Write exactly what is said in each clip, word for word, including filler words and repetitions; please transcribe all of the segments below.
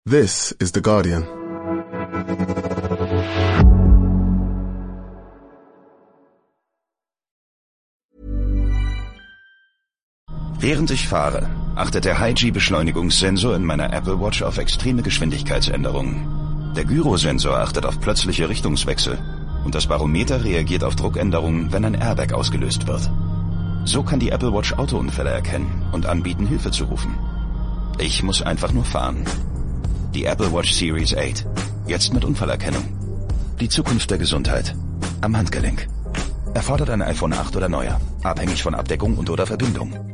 This is The Guardian. Während ich fahre, achtet der High-G-Beschleunigungssensor in meiner Apple Watch auf extreme Geschwindigkeitsänderungen. Der Gyrosensor achtet auf plötzliche Richtungswechsel und das Barometer reagiert auf Druckänderungen, wenn ein Airbag ausgelöst wird. So kann die Apple Watch Autounfälle erkennen und anbieten, Hilfe zu rufen. Ich muss einfach nur fahren. Die Apple Watch Series acht. Jetzt mit Unfallerkennung. Die Zukunft der Gesundheit. Am Handgelenk. Erfordert ein iPhone acht oder neuer. Abhängig von Abdeckung und oder Verbindung.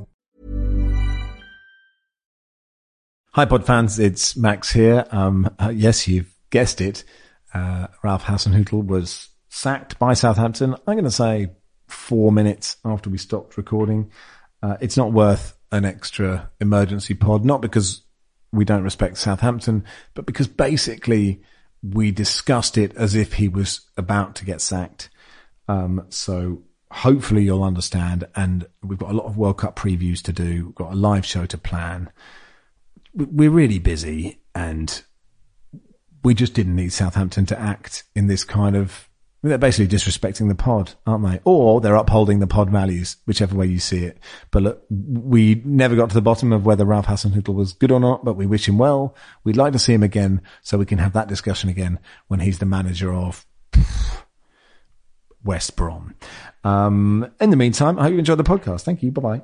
Hi, Pod fans. It's Max here. Um, uh, yes, you've guessed it. Uh, Ralph Hasenhüttl was sacked by Southampton. I'm going to say four minutes after we stopped recording. Uh, it's not worth an extra emergency pod, not because we don't respect Southampton, but because basically we discussed it as if he was about to get sacked. Um, so hopefully you'll understand. And we've got a lot of World Cup previews to do. We've got a live show to plan. We're really busy, and we just didn't need Southampton to act in this kind of, they're basically disrespecting the pod, aren't they? Or they're upholding the pod values, whichever way you see it. But look, we never got to the bottom of whether Ralph Hasenhüttl was good or not, but we wish him well. We'd like to see him again so we can have that discussion again when he's the manager of West Brom. Um, in the meantime, I hope you enjoyed the podcast. Thank you. Bye-bye.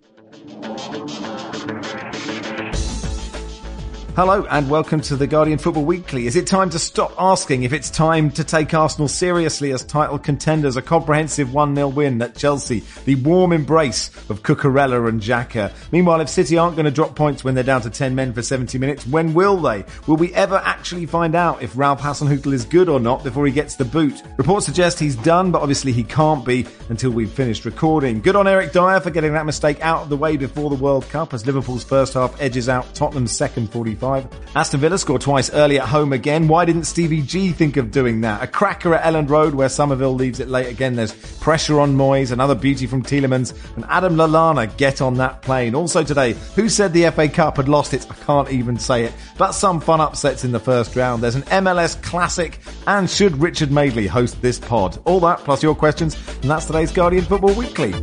Hello and welcome to the Guardian Football Weekly. Is it time to stop asking if it's time to take Arsenal seriously as title contenders? A comprehensive one nil win at Chelsea. The warm embrace of Cucurella and Xhaka. Meanwhile, if City aren't going to drop points when they're down to ten men for seventy minutes, when will they? Will we ever actually find out if Ralph Hasenhüttl is good or not before he gets the boot? Reports suggest he's done, but obviously he can't be until we've finished recording. Good on Eric Dyer for getting that mistake out of the way before the World Cup as Liverpool's first half edges out Tottenham's second forty-five. Aston Villa scored twice early at home again. Why didn't Stevie G think of doing that? A cracker at Elland Road where Somerville leaves it late again. There's pressure on Moyes, another beauty from Tielemans, and Adam Lallana get on that plane. Also today, who said the F A Cup had lost it? I can't even say it. But some fun upsets in the first round. There's an M L S classic, and should Richard Madeley host this pod? All that plus your questions, and that's today's Guardian Football Weekly.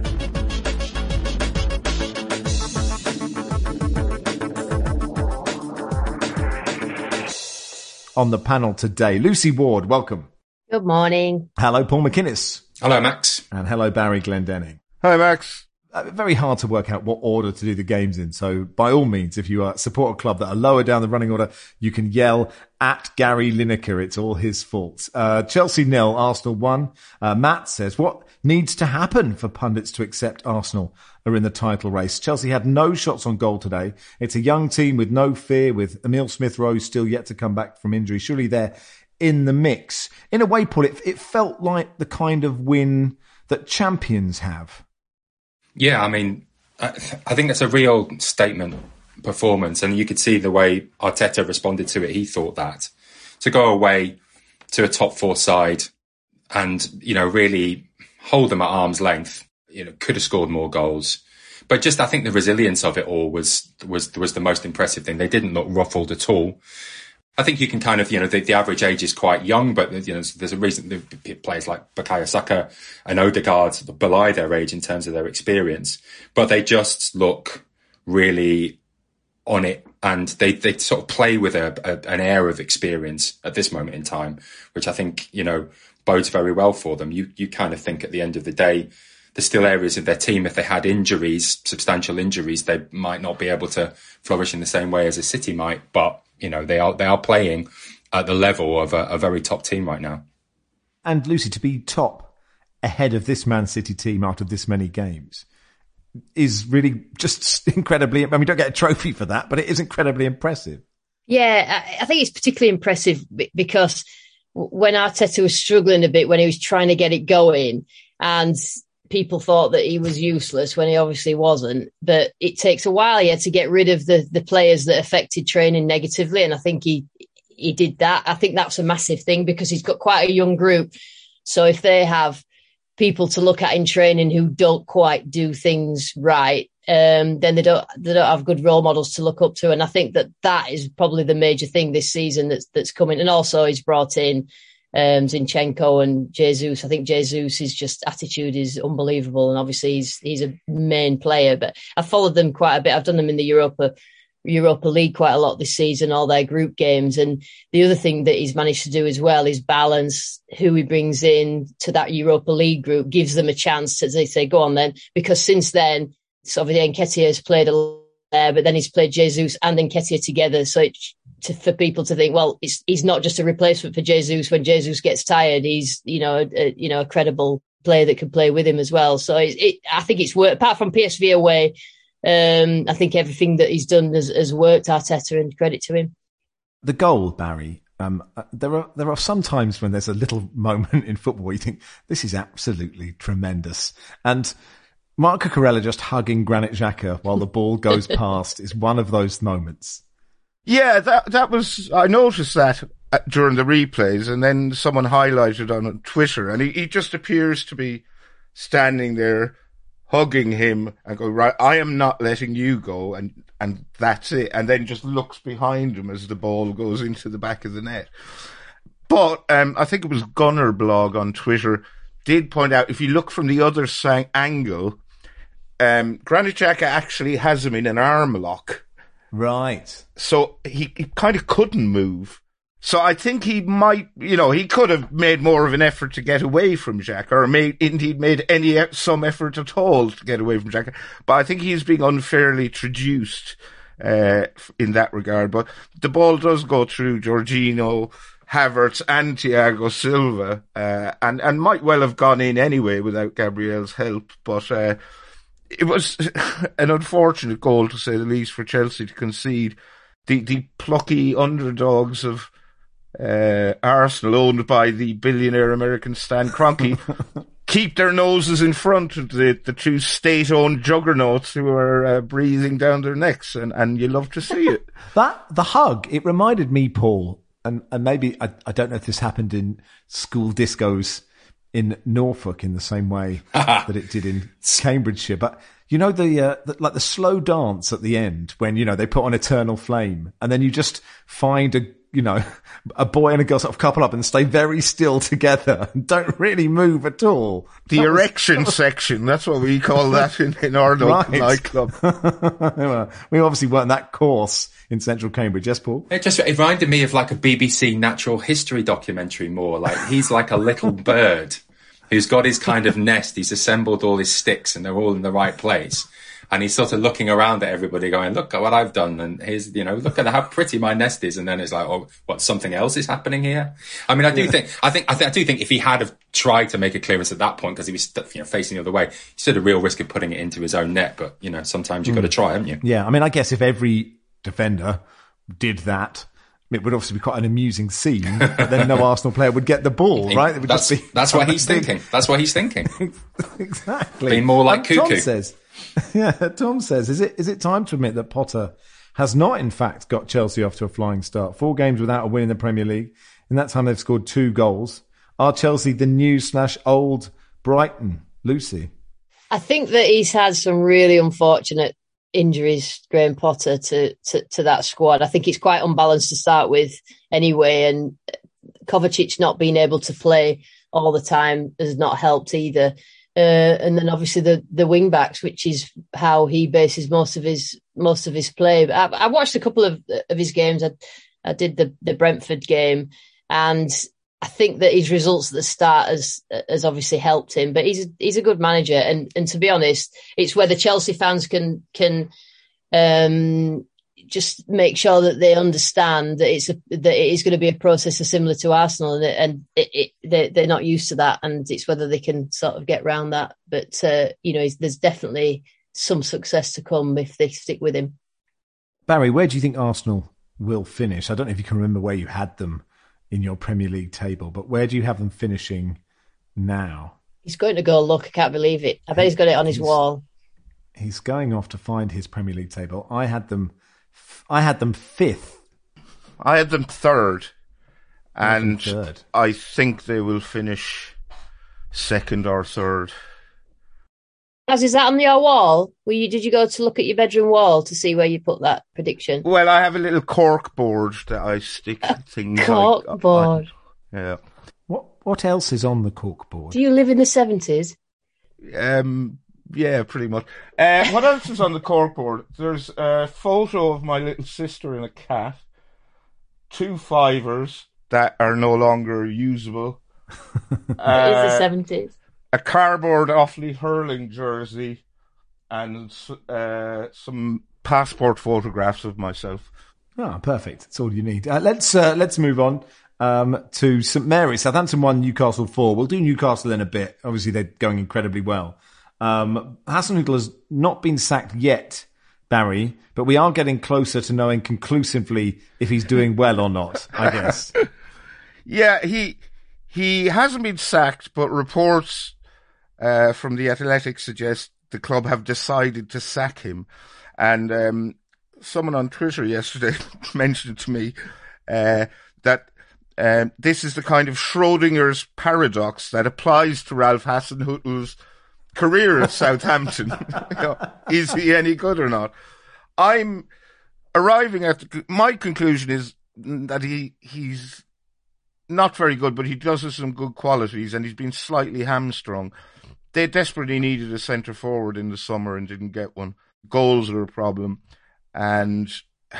On the panel today, Lucy Ward, welcome. Good morning. Hello, Paul McInnes. Hello, Max. And hello, Barry Glendenning. Hi, Max. Uh, very hard to work out what order to do the games in. So by all means, if you uh, support a club that are lower down the running order, you can yell at Gary Lineker. It's all his fault. Uh, Chelsea nil, Arsenal one. Uh, Matt says, what needs to happen for pundits to accept Arsenal are in the title race? Chelsea had no shots on goal today. It's a young team with no fear, with Emile Smith-Rowe still yet to come back from injury. Surely they're in the mix. In a way, Paul, it, it felt like the kind of win that champions have. Yeah, I mean, I, I think that's a real statement performance, and you could see the way Arteta responded to it. He thought that to go away to a top four side and, you know, really hold them at arm's length, you know, could have scored more goals. But just, I think the resilience of it all was, was, was the most impressive thing. They didn't look ruffled at all. I think you can kind of, you know, the, the average age is quite young, but, you know, there's a reason that players like Bukayo Saka and Odegaard belie their age in terms of their experience, but they just look really on it, and they, they sort of play with a, a, an air of experience at this moment in time, which I think, you know, bodes very well for them. You, you kind of think at the end of the day, there's still areas of their team, if they had injuries, substantial injuries, they might not be able to flourish in the same way as a City might, but you know, they are they are playing at the level of a, a very top team right now. And Lucy, to be top ahead of this Man City team after this many games is really just incredibly, I mean, we don't get a trophy for that, but it is incredibly impressive. Yeah, I think it's particularly impressive because when Arteta was struggling a bit, when he was trying to get it going, and people thought that he was useless when he obviously wasn't, but it takes a while yeah, to get rid of the, the players that affected training negatively. And I think he, he did that. I think that's a massive thing because he's got quite a young group. So if they have people to look at in training who don't quite do things right, um, then they don't they don't have good role models to look up to. And I think that that is probably the major thing this season that's that's coming. And also he's brought in um, Zinchenko and Jesus. I think Jesus' just attitude is unbelievable, and obviously he's he's a main player. But I've followed them quite a bit. I've done them in the Europa. Europa League quite a lot this season, all their group games. And the other thing that he's managed to do as well is balance who he brings in to that Europa League group, gives them a chance to, they say, go on then. Because since then, so obviously Nketiah has played a lot there, but then he's played Jesus and Nketiah together. So it, to, for people to think, well, it's, he's not just a replacement for Jesus. When Jesus gets tired, he's, you know, a, a, you know, a credible player that can play with him as well. So it, it, I think it's worked, apart from P S V away. Um, I think everything that he's done has, has worked, Arteta, and credit to him. The goal, Barry, um, there are there are some times when there's a little moment in football where you think, this is absolutely tremendous. And Marc Cucurella just hugging Granit Xhaka while the ball goes past is one of those moments. Yeah, that that was, I noticed that during the replays, and then someone highlighted on Twitter, and he, he just appears to be standing there hugging him and go, right, I am not letting you go, and, and that's it. And then just looks behind him as the ball goes into the back of the net. But um, I think it was Gunner Blog on Twitter did point out, if you look from the other sang- angle, um, Granit Xhaka actually has him in an arm lock. Right. So he, he kind of couldn't move. So I think he might, you know, he could have made more of an effort to get away from Xhaka, or made, indeed made any, some effort at all to get away from Xhaka. But I think he's being unfairly traduced, uh, in that regard. But the ball does go through Jorginho, Havertz and Thiago Silva, uh, and, and might well have gone in anyway without Gabriel's help. But, uh, it was an unfortunate goal, to say the least, for Chelsea to concede. The, the plucky underdogs of, Uh, Arsenal, owned by the billionaire American Stan Kroenke, keep their noses in front of the, the two state-owned juggernauts who are uh, breathing down their necks, and, and you love to see it. That, the hug, it reminded me, Paul, and, and maybe, I, I don't know if this happened in school discos in Norfolk in the same way that it did in Cambridgeshire, but you know, the, uh, the, like the slow dance at the end when, you know, they put on Eternal Flame, and then you just find a, you know, a boy and a girl sort of couple up and stay very still together and don't really move at all. The that erection was, section, that's what we call that in, in our local right. nightclub. Well, we obviously weren't that course in central Cambridge, yes, Paul? It just it reminded me of like a B B C natural history documentary more. Like he's like a little bird who's got his kind of nest. He's assembled all his sticks and they're all in the right place. And he's sort of looking around at everybody going, look at what I've done. And here's, you know, look at how pretty my nest is. And then it's like, oh, what, something else is happening here? I mean, I do yeah. think, I think, I think, I do think if he had have tried to make a clearance at that point, because he was, you know, facing the other way, he stood a real risk of putting it into his own net. But, you know, sometimes you've mm. got to try, haven't you? Yeah. I mean, I guess if every defender did that, it would obviously be quite an amusing scene, but then no Arsenal player would get the ball, right? It would that's, just be that's what he's big... thinking. That's what he's thinking. Exactly. Being more like um, Cuckoo. Tom says, yeah, Tom says, is it, is it time to admit that Potter has not, in fact, got Chelsea off to a flying start? Four games without a win in the Premier League. In that time, they've scored two goals. Are Chelsea the new slash old Brighton? Lucy? I think that he's had some really unfortunate injuries, Graham Potter, to, to, to that squad. I think it's quite unbalanced to start with anyway, and Kovacic not being able to play all the time has not helped either. Uh, and then obviously the, the wing backs, which is how he bases most of his most of his play. But I, I watched a couple of of his games. I, I did the, the Brentford game, and I think that his results at the start has has obviously helped him. But he's he's a good manager, and and to be honest, it's whether Chelsea fans can can um, just make sure that they understand that it's a, that it is going to be a process similar to Arsenal, and, and it, it, they, they're not used to that, and it's whether they can sort of get around that. But uh, you know, there's definitely some success to come if they stick with him. Barry, where do you think Arsenal will finish? I don't know if you can remember where you had them in your Premier League table, but where do you have them finishing now? He's going to go look. I can't believe it. I bet he's got it on his he's, wall. He's going off to find his Premier League table. I had them, I had them fifth. I had them third, and third. I think they will finish second or third. As is that on your wall? Were you, did you go to look at your bedroom wall to see where you put that prediction? Well, I have a little cork board that I stick things cork like, board. I, yeah. What what else is on the cork board? Do you live in the seventies? Um, yeah, pretty much. Uh, what else is on the cork board? There's a photo of my little sister and a cat, two fivers that are no longer usable. uh, it is the seventies. A cardboard Offaly hurling jersey, and uh, some passport photographs of myself. Ah, perfect. That's all you need. Uh, let's uh, let's move on um, to St Mary's. Southampton won, Newcastle four. We'll do Newcastle in a bit. Obviously, they're going incredibly well. Um, Hasenhüttl has not been sacked yet, Barry, but we are getting closer to knowing conclusively if he's doing well or not, I guess. Yeah, he he hasn't been sacked, but reports Uh, from The Athletic suggest the club have decided to sack him. And um, someone on Twitter yesterday mentioned to me uh, that um, this is the kind of Schrodinger's paradox that applies to Ralph Hasenhüttl's career at Southampton. You know, is he any good or not? I'm arriving at the, my conclusion is that he he's not very good, but he does have some good qualities, and he's been slightly hamstrung. They desperately needed a centre forward in the summer and didn't get one. Goals are a problem, and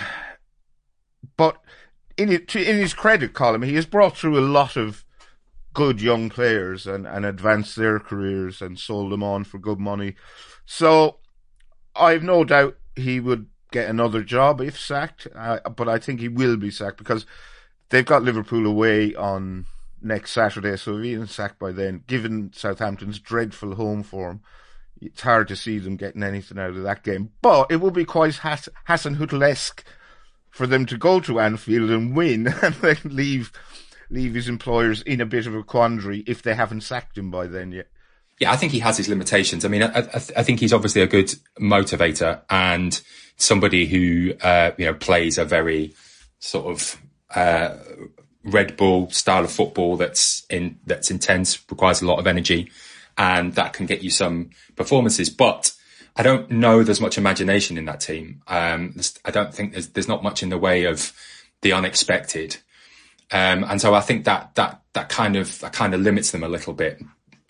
but in it, in his credit column, he has brought through a lot of good young players and, and advanced their careers and sold them on for good money. So I've no doubt he would get another job if sacked, uh, but I think he will be sacked because they've got Liverpool away on next Saturday, so if he isn't sacked by then, given Southampton's dreadful home form, it's hard to see them getting anything out of that game. But it would be quite Hass- Hasenhüttl-esque for them to go to Anfield and win and then leave leave his employers in a bit of a quandary if they haven't sacked him by then yet. Yeah, I think he has his limitations. I mean, I, I, I think he's obviously a good motivator and somebody who, uh, you know, plays a very sort of uh, Red Bull style of football that's in that's intense, requires a lot of energy, and that can get you some performances. But I don't know there's much imagination in that team. Um, I don't think there's there's not much in the way of the unexpected, um, and so I think that that that kind of that kind of limits them a little bit.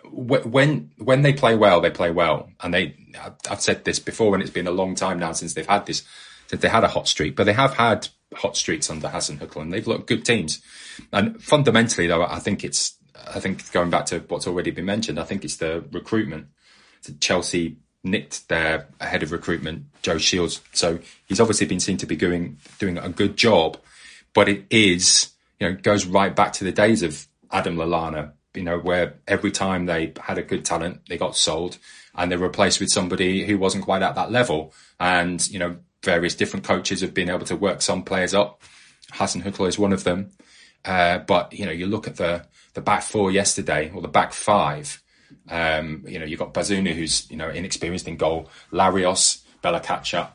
When when they play well, they play well, and they. I've said this before, and it's been a long time now since they've had this, since they had a hot streak, but they have had hot streaks under Hasenhüttl, and they've looked good teams. And fundamentally, though, I think it's, I think going back to what's already been mentioned, I think it's the recruitment. Chelsea nicked their head of recruitment, Joe Shields, so he's obviously been seen to be doing doing a good job. But it is, you know, it goes right back to the days of Adam Lallana, you know, where every time they had a good talent, they got sold and they were replaced with somebody who wasn't quite at that level. And, you know, various different coaches have been able to work some players up. Hasenhüttl is one of them. Uh, but, you know, you look at the, the back four yesterday, or the back five, um, you know, you've got Bazunu, who's, you know, inexperienced in goal, Larios, Bella-Kotchap,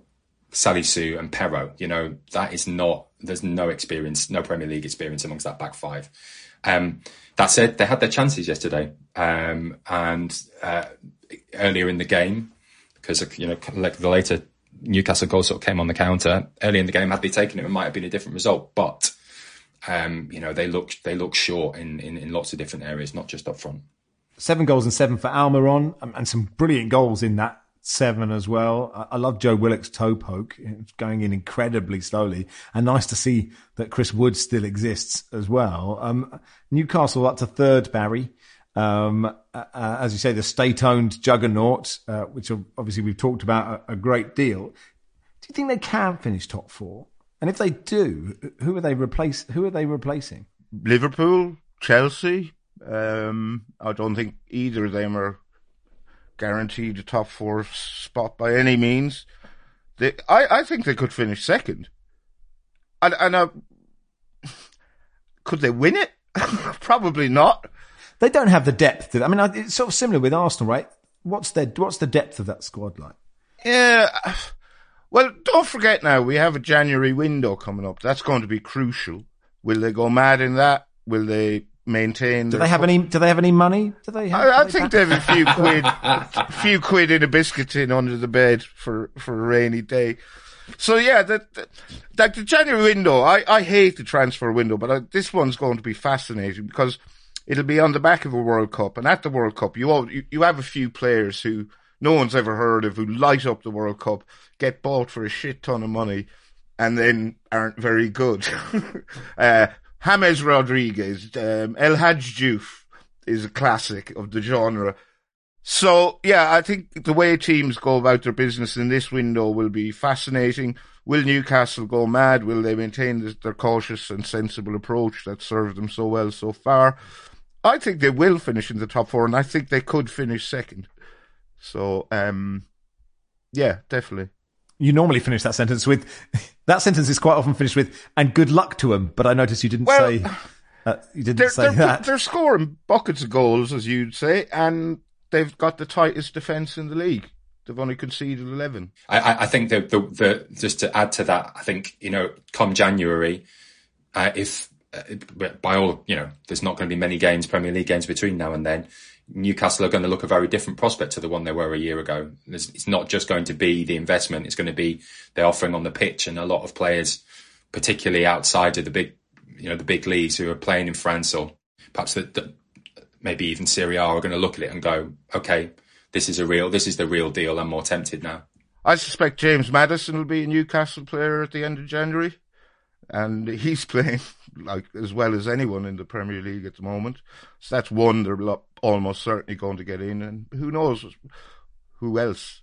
Salisu and Perro. You know, that is not, there's no experience, no Premier League experience amongst that back five. Um, that said, they had their chances yesterday. Um, and uh, earlier in the game, because, you know, like the later Newcastle goal sort of came on the counter, early in the game, had they taken it, it might have been a different result. But, um, you know, they look they look short in, in, in lots of different areas, not just up front. Seven goals and seven for Almiron, and some brilliant goals in that seven as well. I love Joe Willock's toe poke. It's going in incredibly slowly, and nice to see that Chris Wood still exists as well. Um, Newcastle up to third, Barry. Um, uh, as you say, the state-owned juggernaut, uh, which obviously we've talked about a, a great deal. Do you think they can finish top four? And if they do, who are they replace? Who are they replacing? Liverpool, Chelsea. Um, I don't think either of them are guaranteed a top four spot by any means. They, I, I think they could finish second. And, and uh, could they win it? Probably not. They don't have the depth. I mean, it's sort of similar with Arsenal, right? What's their What's the depth of that squad like? Yeah. Well, don't forget now, we have a January window coming up. That's going to be crucial. Will they go mad in that? Will they maintain. Do they have any? Do they have any money? Do they? Have, I, I they think they have a few quid, a few quid in a biscuit tin under the bed for, for a rainy day. So yeah, that, that like the January window. I, I hate the transfer window, but I, this one's going to be fascinating because it'll be on the back of a World Cup, and at the World Cup, you all, you, you have a few players who no one's ever heard of, who light up the World Cup, get bought for a shit ton of money, and then aren't very good. uh, James Rodriguez, um, El Hadj Diouf is a classic of the genre. So, yeah, I think the way teams go about their business in this window will be fascinating. Will Newcastle go mad? Will they maintain their cautious and sensible approach that served them so well so far? I think they will finish in the top four, and I think they could finish second. So, um, yeah, definitely. You normally finish that sentence with, that sentence is quite often finished with, and good luck to them, but I noticed you didn't well, say, uh, you didn't they're, say they're, that. They're scoring buckets of goals, as you'd say, and they've got the tightest defence in the league. They've only conceded eleven. I, I think the, the, the, just to add to that, I think, you know, come January, uh, if, uh, by all, you know, there's not going to be many games, Premier League games between now and then, Newcastle are going to look a very different prospect to the one they were a year ago. It's, it's not just going to be the investment, it's going to be their offering on the pitch, and a lot of players, particularly outside of the big, you know, the big leagues who are playing in France or perhaps the, the, maybe even Serie A, are going to look at it and go, okay, this is a real, this is the real deal. I'm more tempted now. I suspect James Maddison will be a Newcastle player at the end of January, and he's playing like as well as anyone in the Premier League at the moment. So that's one they're almost certainly going to get in, and who knows who else.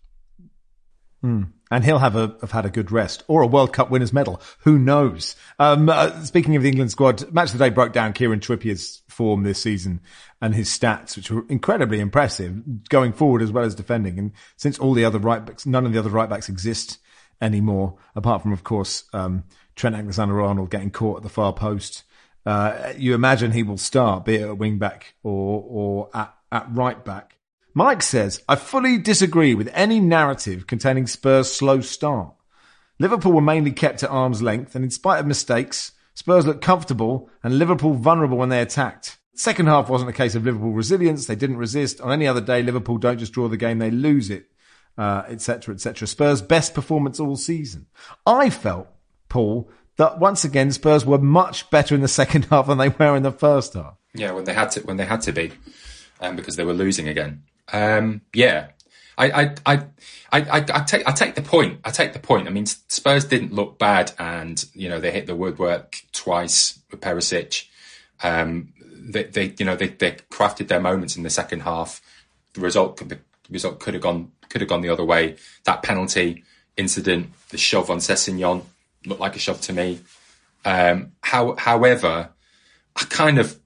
Mm. And he'll have a have had a good rest or a World Cup winners' medal. Who knows? Um, uh, speaking of the England squad, Match of the Day broke down Kieran Trippier's form this season and his stats, which were incredibly impressive, going forward as well as defending. And since all the other right backs, none of the other right backs exist anymore, apart from, of course, um, Trent Alexander-Arnold getting caught at the far post. Uh, you imagine he will start, be it at wing back or or at, at right back. Mike says, I fully disagree with any narrative containing Spurs' slow start. Liverpool were mainly kept at arm's length, and in spite of mistakes, Spurs looked comfortable and Liverpool vulnerable when they attacked. Second half wasn't a case of Liverpool resilience. They didn't resist. On any other day, Liverpool don't just draw the game, they lose it, uh, et cetera, et cetera. Spurs' best performance all season. I felt, Paul, that once again Spurs were much better in the second half than they were in the first half. Yeah, when they had to, when they had to be, um, because they were losing again. Um, yeah, I, I, I, I, I, I take, I take the point. I take the point. I mean, Spurs didn't look bad, and you know they hit the woodwork twice with Perisic. Um, they, they, you know, they, they crafted their moments in the second half. The result could, the result could have gone, could have gone the other way. That penalty incident, the shove on Sessegnon, looked like a shove to me. Um, how, however, I kind of.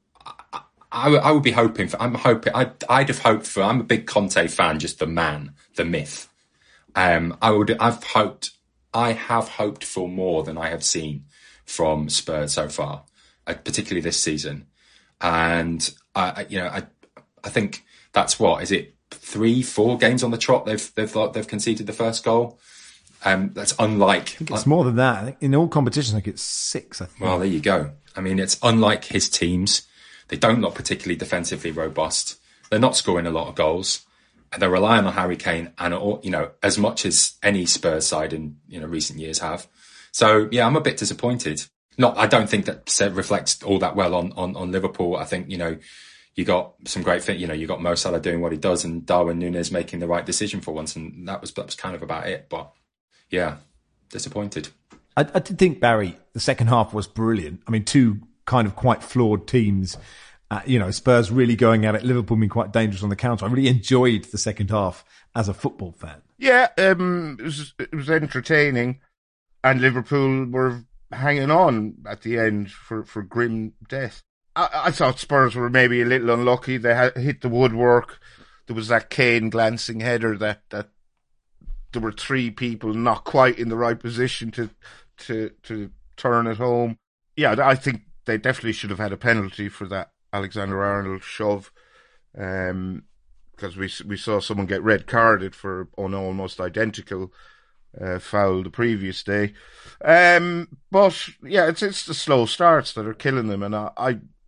I, I would be hoping for, I'm hoping, I'd, I'd have hoped for, I'm a big Conte fan, just the man, the myth. Um, I would, I've hoped, I have hoped for more than I have seen from Spurs so far, uh, particularly this season. And I, you know, I, I think that's what, is it three, four games on the trot? They've, they've, they've conceded the first goal. Um, that's unlike. I think it's more than that. I think in all competitions, I think it's six, I think. Well, there you go. I mean, it's unlike his teams. They don't look particularly defensively robust. They're not scoring a lot of goals. And they're relying on Harry Kane, and you know, as much as any Spurs side in you know recent years have. So yeah, I'm a bit disappointed. Not, I don't think that reflects all that well on on, on Liverpool. I think you know, you got some great fit. You know, you got Mo Salah doing what he does, and Darwin Núñez making the right decision for once, and that was that was kind of about it. But yeah, disappointed. I, I did think, Barry, the second half was brilliant. I mean, two kind of quite flawed teams. Uh, you know, Spurs really going at it, Liverpool being quite dangerous on the counter. I really enjoyed the second half as a football fan. Yeah, um, it was, it was entertaining, and Liverpool were hanging on at the end for, for grim death. I, I thought Spurs were maybe a little unlucky. They had hit the woodwork. There was that Kane glancing header that, that there were three people not quite in the right position to, to, to turn it home. Yeah, I think they definitely should have had a penalty for that Alexander-Arnold shove, um, because we we saw someone get red carded for an almost identical uh, foul the previous day. Um, but yeah, it's it's the slow starts that are killing them, and I, I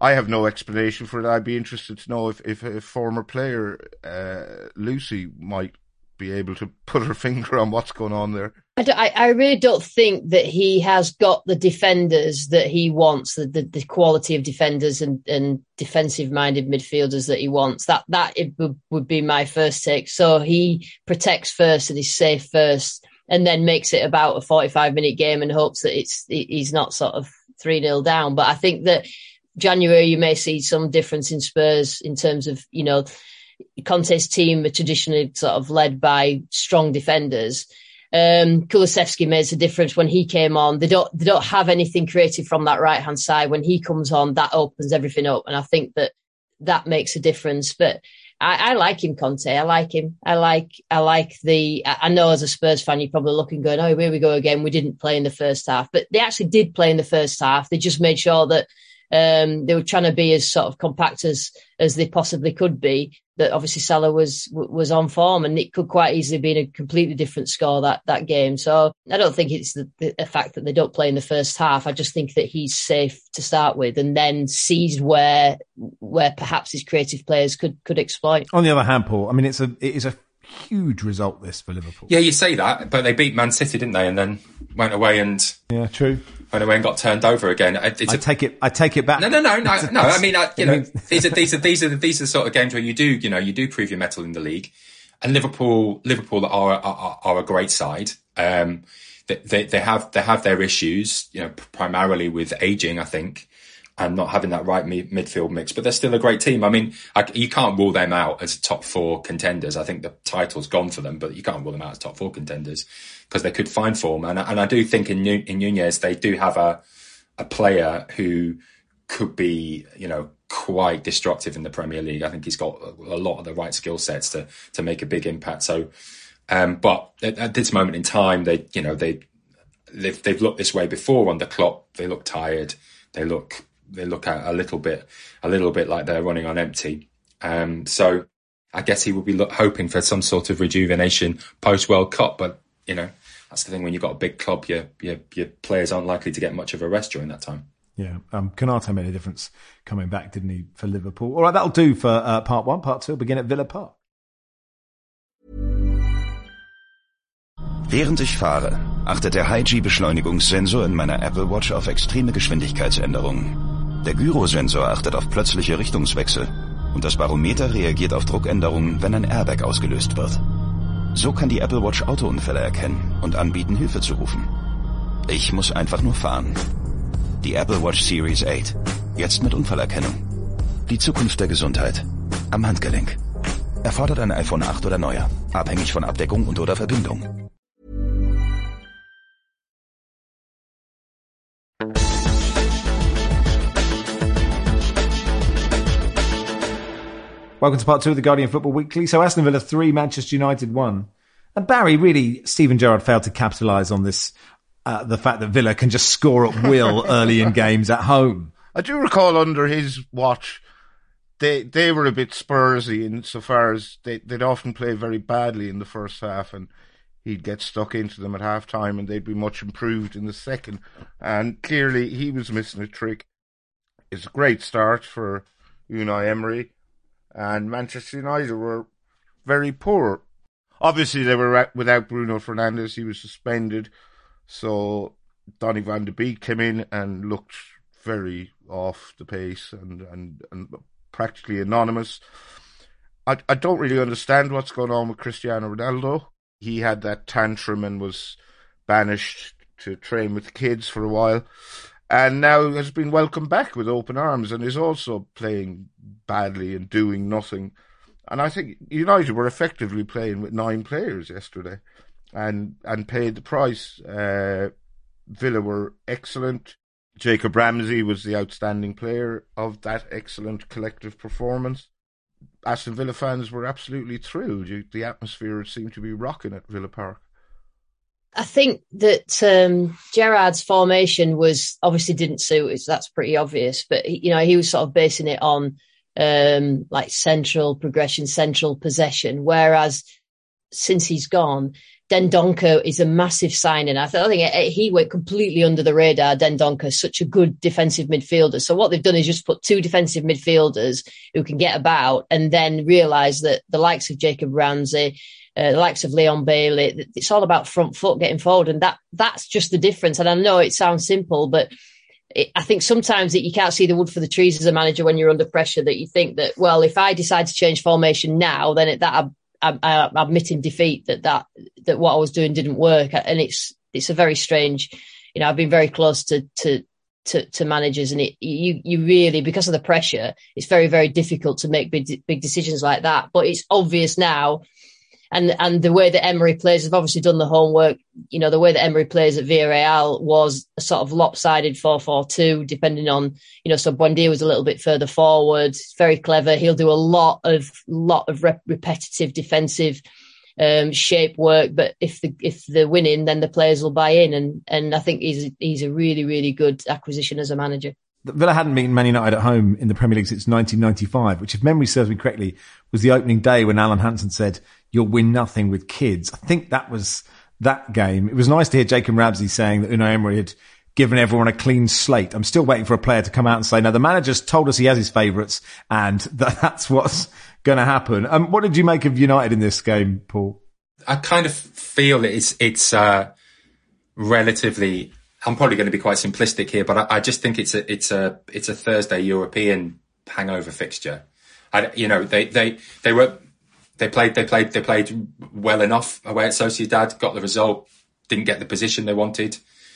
I have no explanation for it. I'd be interested to know if, if a former player, uh, Lucy, might be able to put her finger on what's going on there. I, I really don't think that he has got the defenders that he wants, the, the, the quality of defenders and, and defensive-minded midfielders that he wants. That that it would, would be my first take. So he protects first and is safe first, and then makes it about a forty-five minute game and hopes that it's he's not sort of three nil down. But I think that January you may see some difference in Spurs in terms of, you know, Conte's team are traditionally sort of led by strong defenders. Um, Kulusevski makes a difference when he came on. They don't, they don't have anything creative from that right hand side. When he comes on, that opens everything up. And I think that that makes a difference. But I, I like him, Conte. I like him. I like, I like the, I know as a Spurs fan, you're probably looking going, oh, here we go again. We didn't play in the first half, but they actually did play in the first half. They just made sure that, um, they were trying to be as sort of compact as, as they possibly could be. That obviously Salah was was on form, and it could quite easily be a completely different score that that game. So I don't think it's the, the fact that they don't play in the first half. I just think that he's safe to start with, and then sees where where perhaps his creative players could could exploit. On the other hand, Paul, I mean, it's a it is a huge result this for Liverpool. Yeah, you say that, but they beat Man City, didn't they? And then went away and yeah, true. Went away and got turned over again. It's I a, take it. I take it back. No, no, no, no. no I mean, I, you know, these are these are these are these are the sort of games where you do, you know, you do prove your mettle in the league. And Liverpool, Liverpool are are, are a great side. Um, they, they they have they have their issues, you know, primarily with aging, I think, and not having that right mid- midfield mix. But they're still a great team. I mean, I, you can't rule them out as top four contenders. I think the title's gone for them, but you can't rule them out as top four contenders because they could find form. And and I do think in in Nunez they do have a a player who could be, you know, quite destructive in the Premier League. I think he's got a lot of the right skill sets to to make a big impact. So, um, but at, at this moment in time, they, you know, they they've they've looked this way before under Klopp. They look tired. They look they look a, a little bit a little bit like they're running on empty. Um, so I guess he will be look, hoping for some sort of rejuvenation post World Cup. But you know, that's the thing when you've got a big club, your your your players aren't likely to get much of a rest during that time. Yeah, um, Konate made a difference coming back, didn't he, for Liverpool? All right, that'll do for uh, part one. Part two will begin at Villa Park. Während ich fahre, achtet der Hi-G-Beschleunigungssensor in meiner Apple Watch auf extreme Geschwindigkeitsänderungen. Der Gyrosensor achtet auf plötzliche Richtungswechsel. Und das Barometer reagiert auf Druckänderungen, wenn ein Airbag ausgelöst wird. So kann die Apple Watch Autounfälle erkennen und anbieten, Hilfe zu rufen. Ich muss einfach nur fahren. Die Apple Watch Series acht. Jetzt mit Unfallerkennung. Die Zukunft der Gesundheit. Am Handgelenk. Erfordert ein iPhone acht oder neuer. Abhängig von Abdeckung und oder Verbindung. Welcome to part two of the Guardian Football Weekly. So Aston Villa three, Manchester United one. And Barry, really, Steven Gerrard failed to capitalise on this. Uh, the fact that Villa can just score at will early in games at home. I do recall under his watch, they they were a bit Spursy insofar as they, they'd often play very badly in the first half and he'd get stuck into them at half time and they'd be much improved in the second. And clearly he was missing a trick. It's a great start for Unai Emery, and Manchester United were very poor. Obviously they were without Bruno Fernandes. He was suspended. So Donny van de Beek came in and looked very off the pace and, and, and practically anonymous. I, I don't really understand what's going on with Cristiano Ronaldo. He had that tantrum and was banished to train with kids for a while, and now has been welcomed back with open arms and is also playing badly and doing nothing. And I think United were effectively playing with nine players yesterday. And and paid the price. Uh, Villa were excellent. Jacob Ramsey was the outstanding player of that excellent collective performance. Aston Villa fans were absolutely thrilled. You, the atmosphere seemed to be rocking at Villa Park. I think that um, Gerrard's formation was obviously didn't suit us. That's pretty obvious. But you know, he was sort of basing it on um, like central progression, central possession. Whereas since he's gone, Dendoncker is a massive signing. I, th- I think it, he went completely under the radar. Dendoncker, such a good defensive midfielder. So what they've done is just put two defensive midfielders who can get about, and then realise that the likes of Jacob Ramsey, uh, the likes of Leon Bailey, it's all about front foot getting forward, and that that's just the difference. And I know it sounds simple, but it, I think sometimes that you can't see the wood for the trees as a manager when you're under pressure. That you think that, well, if I decide to change formation now, then it, that. I'm, I'm admitting defeat that, that that what I was doing didn't work, and it's it's a very strange. You know, I've been very close to to to, to managers, and it you you really, because of the pressure, it's very very difficult to make big big decisions like that. But it's obvious now, and and the way that Emery plays, have obviously done the homework. You know, the way that Emery plays at Villarreal was a sort of lopsided four four two, depending on, you know, so Buendia was a little bit further forward. Very clever. He'll do a lot of lot of rep- repetitive defensive um, shape work, but if the if they're winning, then the players will buy in, and and I think he's he's a really really good acquisition as a manager. Villa hadn't beaten Man United at home in the Premier League since nineteen ninety-five, which, if memory serves me correctly, was the opening day when Alan Hansen said, "You'll win nothing with kids." I think that was that game. It was nice to hear Jacob Ramsey saying that Unai Emery had given everyone a clean slate. I'm still waiting for a player to come out and say, "No, the manager's told us he has his favourites, and that, that's what's going to happen." Um, what did you make of United in this game, Paul? I kind of feel it's it's uh, relatively. I'm probably going to be quite simplistic here, but I, I just think it's a it's a it's a Thursday European hangover fixture. I, you know, they they they were they played they played they played well enough away at Sociedad, got the result, didn't get the position they wanted,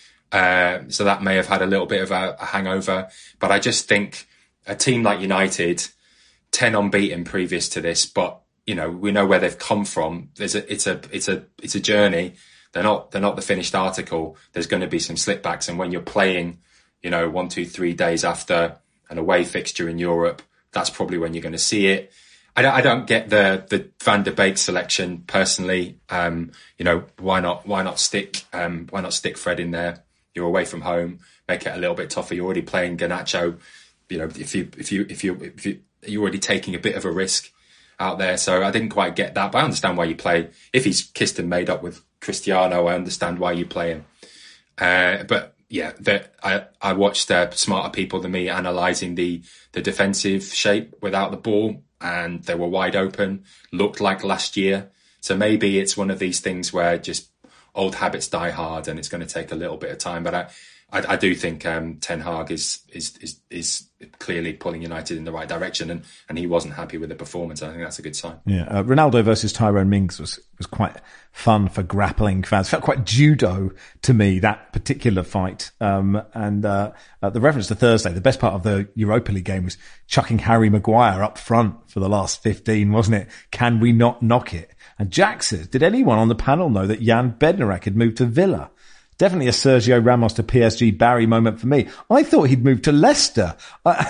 uh, so that may have had a little bit of a, a hangover. But I just think a team like United, ten unbeaten previous to this, but you know we know where they've come from. There's a it's a it's a it's a journey. They're not, they're not the finished article. There's going to be some slipbacks. And when you're playing, you know, one, two, three days after an away fixture in Europe, that's probably when you're going to see it. I don't, I don't get the, the Van der Beek selection personally. Um, you know, why not, why not stick, um, why not stick Fred in there? You're away from home, make it a little bit tougher. You're already playing Garnacho. You know, if you, if you, if you, if you, you're already taking a bit of a risk out there. So I didn't quite get that, but I understand why you play. If he's kissed and made up with Cristiano, I understand why you play him. Uh, but yeah, the, I, I watched uh, smarter people than me analysing the, the defensive shape without the ball, and they were wide open, looked like last year. So maybe it's one of these things where just old habits die hard and it's going to take a little bit of time. But I, I, I do think um, Ten Hag is, is is is clearly pulling United in the right direction, and, and he wasn't happy with the performance. I think that's a good sign. Yeah, uh, Ronaldo versus Tyrone Mings was was quite fun for grappling fans. It felt quite judo to me, that particular fight. Um, and uh, uh, the reference to Thursday, the best part of the Europa League game was chucking Harry Maguire up front for the last fifteen, wasn't it? Can we not knock it? And Jack says, did anyone on the panel know that Jan Bednarek had moved to Villa? Definitely a Sergio Ramos to P S G Barry moment for me. I thought he'd moved to Leicester. That's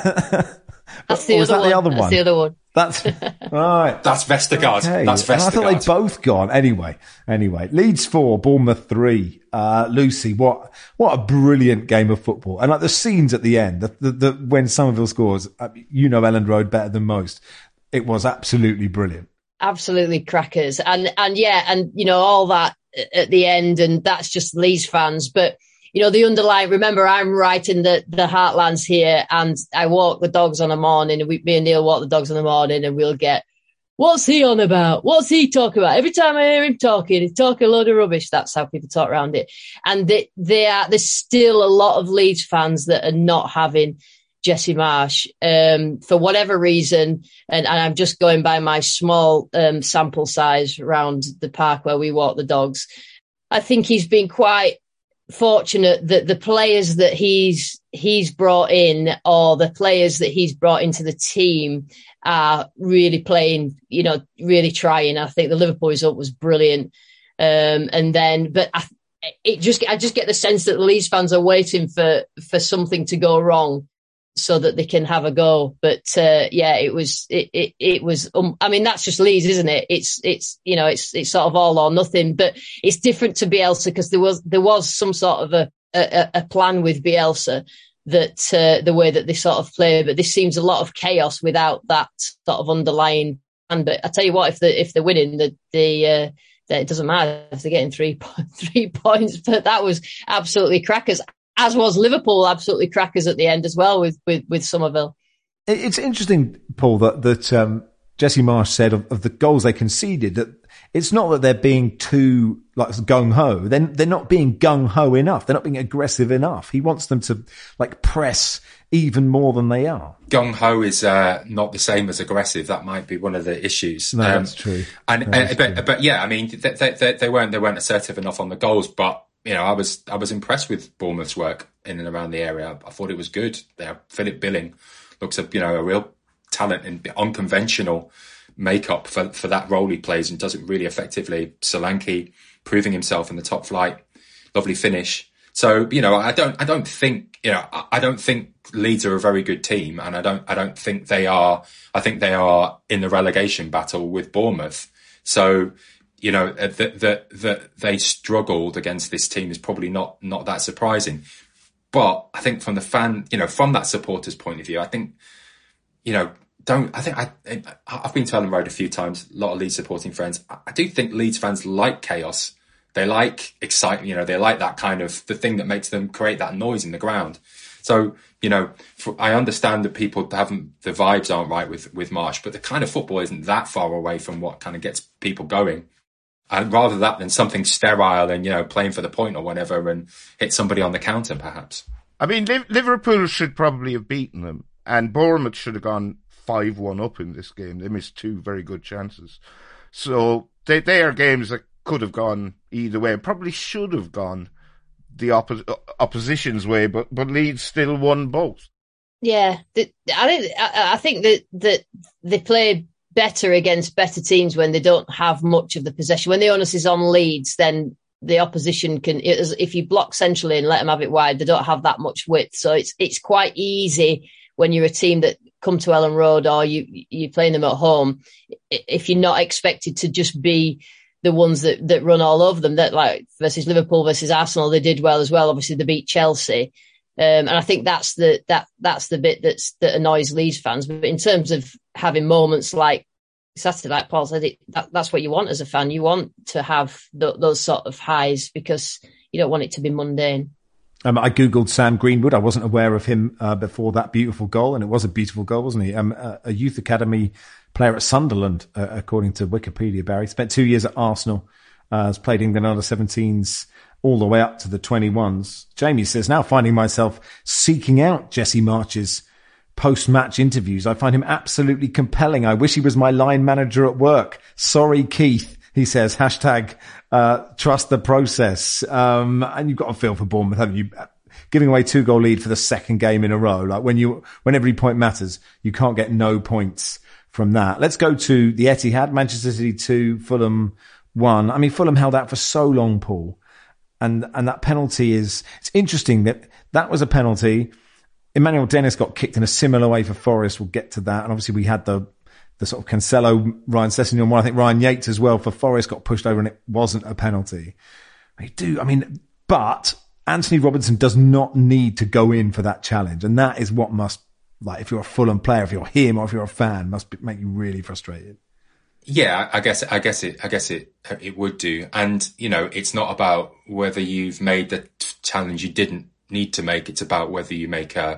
the, or other, was that one. the other That's one. the other one. That's right. That's Vestergaard. Okay. That's Vestergaard. And I thought they'd both gone. Anyway, anyway, Leeds four, Bournemouth three. Uh, Lucy, what what a brilliant game of football! And like the scenes at the end, the, the, the when Somerville scores, you know Elland Road better than most. It was absolutely brilliant. Absolutely crackers, and and yeah, and you know all that at the end, and that's just Leeds fans. But you know the underlying. Remember, I'm right in the the heartlands here, and I walk the dogs on a morning, and we, me and Neil walk the dogs in the morning, and we'll get, what's he on about? What's he talking about? Every time I hear him talking, he's talking a load of rubbish. That's how people talk around it. And they, they are, there's still a lot of Leeds fans that are not having Jesse Marsch, um, for whatever reason. And, and I'm just going by my small, um, sample size around the park where we walk the dogs. I think he's been quite fortunate that the players that he's, he's brought in, or the players that he's brought into the team, are really playing, you know, really trying. I think the Liverpool result was brilliant. Um, and then, but I, it just, I just get the sense that the Leeds fans are waiting for, for something to go wrong so that they can have a go. But, uh, yeah, it was, it, it, it was, um, I mean, that's just Leeds, isn't it? It's, it's, you know, it's, it's sort of all or nothing, but it's different to Bielsa because there was, there was some sort of a, a, a plan with Bielsa that, uh, the way that they sort of play, but this seems a lot of chaos without that sort of underlying plan. But I tell you what, if the, if they're winning, the, the, uh, that it doesn't matter if they're getting three, three points. But that was absolutely crackers, as was Liverpool absolutely crackers at the end as well with, with, with Somerville. It's interesting, Paul, that, that um, Jesse Marsch said of, of the goals they conceded that it's not that they're being too like gung-ho. They're, they're not being gung-ho enough. They're not being aggressive enough. He wants them to like press even more than they are. Gung-ho is uh, not the same as aggressive. That might be one of the issues. No, um, that's true. And, that uh, but, true. but yeah, I mean, they, they, they weren't they weren't assertive enough on the goals. But you know, I was I was impressed with Bournemouth's work in and around the area. I thought it was good. There, Philip Billing looks a you know a real talent in unconventional makeup for, for that role he plays and does it really effectively. Solanke proving himself in the top flight, lovely finish. So you know, I don't, I don't think you know, I don't think Leeds are a very good team, and I don't, I don't think they are. I think they are in the relegation battle with Bournemouth. So you know, that that that they struggled against this team is probably not not that surprising. But I think from the fan, you know, from that supporter's point of view, I think you know. Don't I think I I've been to Ellen Road a few times. A lot of Leeds supporting friends. I do think Leeds fans like chaos. They like excitement. You know, they like that kind of the thing that makes them create that noise in the ground. So you know, for, I understand that people haven't the vibes aren't right with with Marsch, but the kind of football isn't that far away from what kind of gets people going. And rather that than something sterile and you know playing for the point or whatever and hit somebody on the counter perhaps. I mean, Liverpool should probably have beaten them, and Bournemouth should have gone five one up in this game. They missed two very good chances. So they, they are games that could have gone either way and probably should have gone the oppo- opposition's way, but, but Leeds still won both. Yeah, the, I think I think that that they play better against better teams when they don't have much of the possession. When the onus is on Leeds, then the opposition can, if you block centrally and let them have it wide, they don't have that much width. So it's it's quite easy when you're a team that come to Ellen Road or you, you're playing them at home, if you're not expected to just be the ones that, that run all over them, that like versus Liverpool versus Arsenal, they did well as well. Obviously they beat Chelsea. Um, and I think that's the, that, that's the bit that's, that annoys Leeds fans. But in terms of having moments like Saturday, like Paul said, it, that, that's what you want as a fan. You want to have th- those sort of highs because you don't want it to be mundane. Um, I Googled Sam Greenwood. I wasn't aware of him uh, before that beautiful goal, and it was a beautiful goal, wasn't he? Um, a, a youth academy player at Sunderland, uh, according to Wikipedia, Barry. Spent two years at Arsenal, uh, has played England under seventeens all the way up to the twenty-ones. Jamie says, now finding myself seeking out Jesse Marsch's post-match interviews. I find him absolutely compelling. I wish he was my line manager at work. Sorry, Keith. He says, hashtag, uh, trust the process. Um, and you've got a feel for Bournemouth, haven't you? Giving away two goal lead for the second game in a row. Like when you, when every point matters, you can't get no points from that. Let's go to the Etihad. Manchester City two, Fulham one. I mean, Fulham held out for so long, Paul. And, and that penalty is, it's interesting that that was a penalty. Emmanuel Dennis got kicked in a similar way for Forest. We'll get to that. And obviously we had the, the sort of Cancelo, Ryan Sessegnon one. I think Ryan Yates as well for Forest got pushed over and it wasn't a penalty. They do. I mean, but Anthony Robinson does not need to go in for that challenge. And that is what must, like, if you're a Fulham player, if you're him or if you're a fan, must be, make you really frustrated. Yeah, I guess, I guess it, I guess it, it would do. And, you know, it's not about whether you've made the challenge you didn't need to make. It's about whether you make a,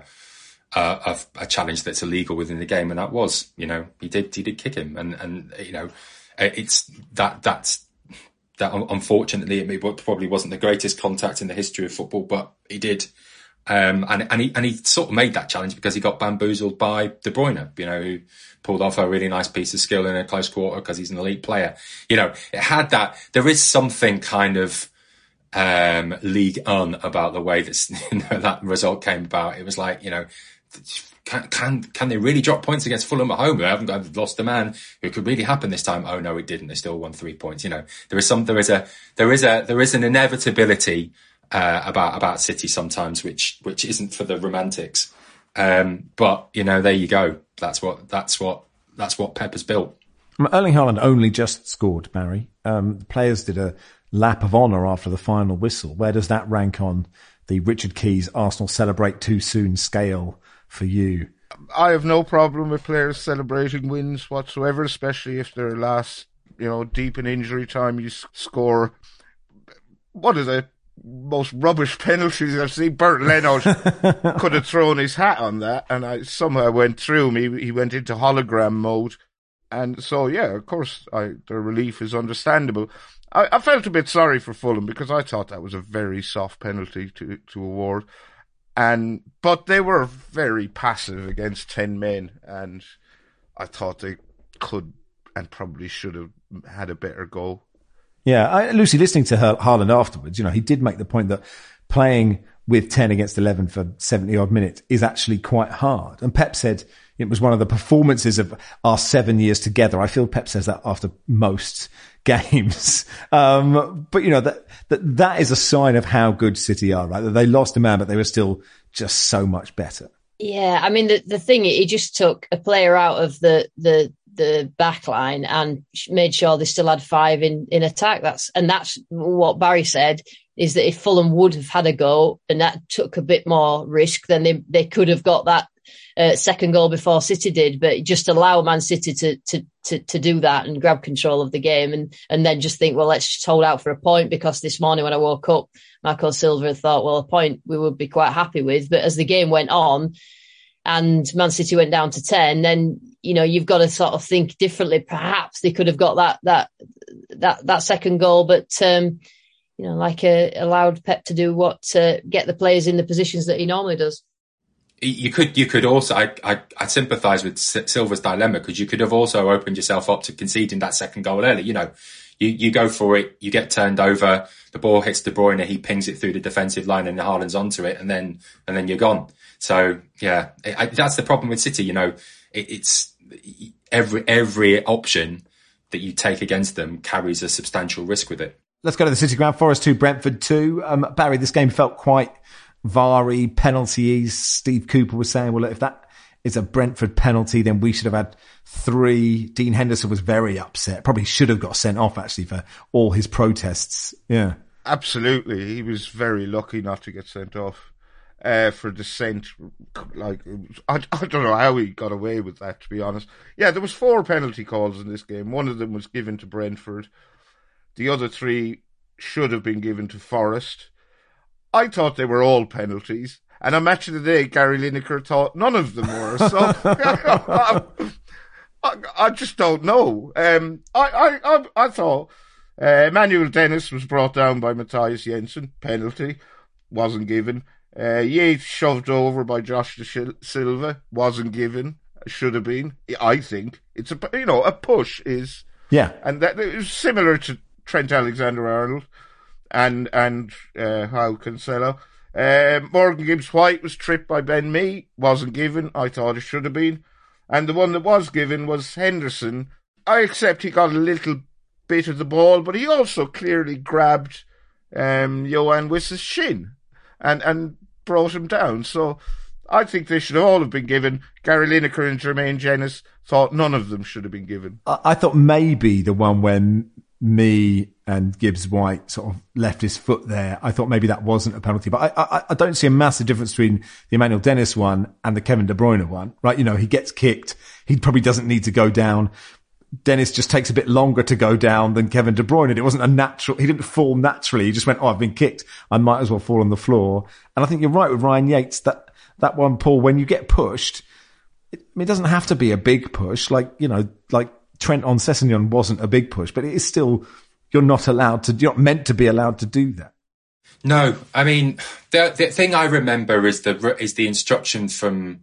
a, a challenge that's illegal within the game. And that was, you know, he did, he did kick him. And, and, you know, it's that, that's, that unfortunately, it probably wasn't the greatest contact in the history of football, but he did. Um, and, and he, and he sort of made that challenge because he got bamboozled by De Bruyne, you know, who pulled off a really nice piece of skill in a close quarter because he's an elite player. You know, it had that, there is something kind of, um, League Un about the way that's, you know, that result came about. It was like, you know, can, can, can they really drop points against Fulham at home? They haven't got, lost a man who could really happen this time. Oh no, it didn't. They still won three points. You know, there is some, there is a, there is a, there is an inevitability Uh, about, about City sometimes, which, which isn't for the romantics. Um, but, you know, there you go. That's what, that's what, that's what Pep has built. Erling Haaland only just scored, Barry. Um, the players did a lap of honour after the final whistle. Where does that rank on the Richard Keys Arsenal celebrate too soon scale for you? I have no problem with players celebrating wins whatsoever, especially if their last you know, deep in injury time, you score one of the most rubbish penalties I've seen. Bert Leno could have thrown his hat on that, and I somehow went through me. He went into hologram mode. And so, yeah, of course, I, the relief is understandable. I, I felt a bit sorry for Fulham because I thought that was a very soft penalty to, to award. And, but they were very passive against ten men, and I thought they could and probably should have had a better go. Yeah, I, Lucy, listening to her, Haaland afterwards, you know, he did make the point that playing with ten against eleven for seventy odd minutes is actually quite hard. And Pep said it was one of the performances of our seven years together. I feel Pep says that after most games. Um, but you know, that, that, that is a sign of how good City are, right? That they lost a man, but they were still just so much better. Yeah. I mean, the, the thing, he just took a player out of the, the, the back line and made sure they still had five in, in attack. That's, and that's what Barry said, is that if Fulham would have had a go and that took a bit more risk, then they, they could have got that uh, second goal before City did, but just allow Man City to, to, to, to do that and grab control of the game and, and then just think, well, let's just hold out for a point, because this morning when I woke up, Marco Silva thought, well, a point we would be quite happy with. But as the game went on and Man City went down to ten, then, you know, you've got to sort of think differently. Perhaps they could have got that, that, that, that second goal, but, um, you know, like uh, allowed Pep to do what, uh, get the players in the positions that he normally does. You could, you could also, I, I, I sympathise with Silva's dilemma, because you could have also opened yourself up to conceding that second goal early. You know, you, you go for it, you get turned over, the ball hits De Bruyne, he pings it through the defensive line and Haaland's onto it, and then, and then you're gone. So yeah, it, I, that's the problem with City. You know, it, it's every, every option that you take against them carries a substantial risk with it. Let's go to the City ground. Forest two, Brentford two. Um, Barry, this game felt quite V A R-y, penalties. Steve Cooper was saying, well, if that is a Brentford penalty, then we should have had three. Dean Henderson was very upset. Probably should have got sent off, actually, for all his protests. Yeah. Absolutely. He was very lucky not to get sent off uh, for dissent. Like, I, I don't know how he got away with that, to be honest. Yeah, there was four penalty calls in this game. One of them was given to Brentford. The other three should have been given to Forest. I thought they were all penalties. And on Match of the Day, Gary Lineker thought none of them were. So I, I, I just don't know. Um, I, I, I thought uh, Emmanuel Dennis was brought down by Matthias Jensen. Penalty. Wasn't given. Uh, Yates shoved over by Josh De Silva. Wasn't given. Should have been. I think. It's a, you know, a push is. Yeah. And that it was similar to Trent Alexander-Arnold and and uh, Joao Cancelo. Uh, Morgan Gibbs-White was tripped by Ben Mee. Wasn't given. I thought it should have been. And the one that was given was Henderson. I accept he got a little bit of the ball, but he also clearly grabbed um, Yohan Wiss's shin and, and brought him down. So I think they should all have been given. Gary Lineker and Jermaine Jenas thought none of them should have been given. I, I thought maybe the one when me and Gibbs-White sort of left his foot there, I thought maybe that wasn't a penalty, but I, I, I don't see a massive difference between the Emmanuel Dennis one and the Kevin De Bruyne one, right? You know, he gets kicked. He probably doesn't need to go down. Dennis just takes a bit longer to go down than Kevin De Bruyne. It wasn't a natural, he didn't fall naturally. He just went, oh, I've been kicked. I might as well fall on the floor. And I think you're right with Ryan Yates, that, that one, Paul, when you get pushed, it, it doesn't have to be a big push. Like, you know, like, Trent on Sessegnon wasn't a big push, but it is still, you're not allowed to, you're not meant to be allowed to do that. No, I mean, the, the thing I remember is the, is the instruction from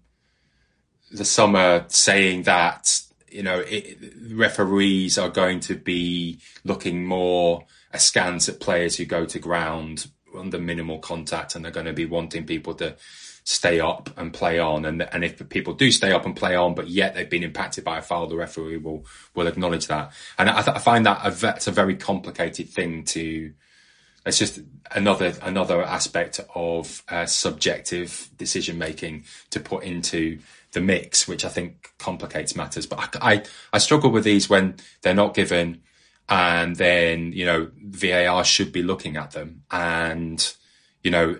the summer saying that, you know, it, referees are going to be looking more askance at players who go to ground under minimal contact, and they're going to be wanting people to stay up and play on. And and if people do stay up and play on, but yet they've been impacted by a foul, the referee will will acknowledge that. And I, th- I find that a, that's a very complicated thing to. It's just another another aspect of uh, subjective decision making to put into the mix, which I think complicates matters. But I, I I struggle with these when they're not given, and then, you know, V A R should be looking at them, and, you know,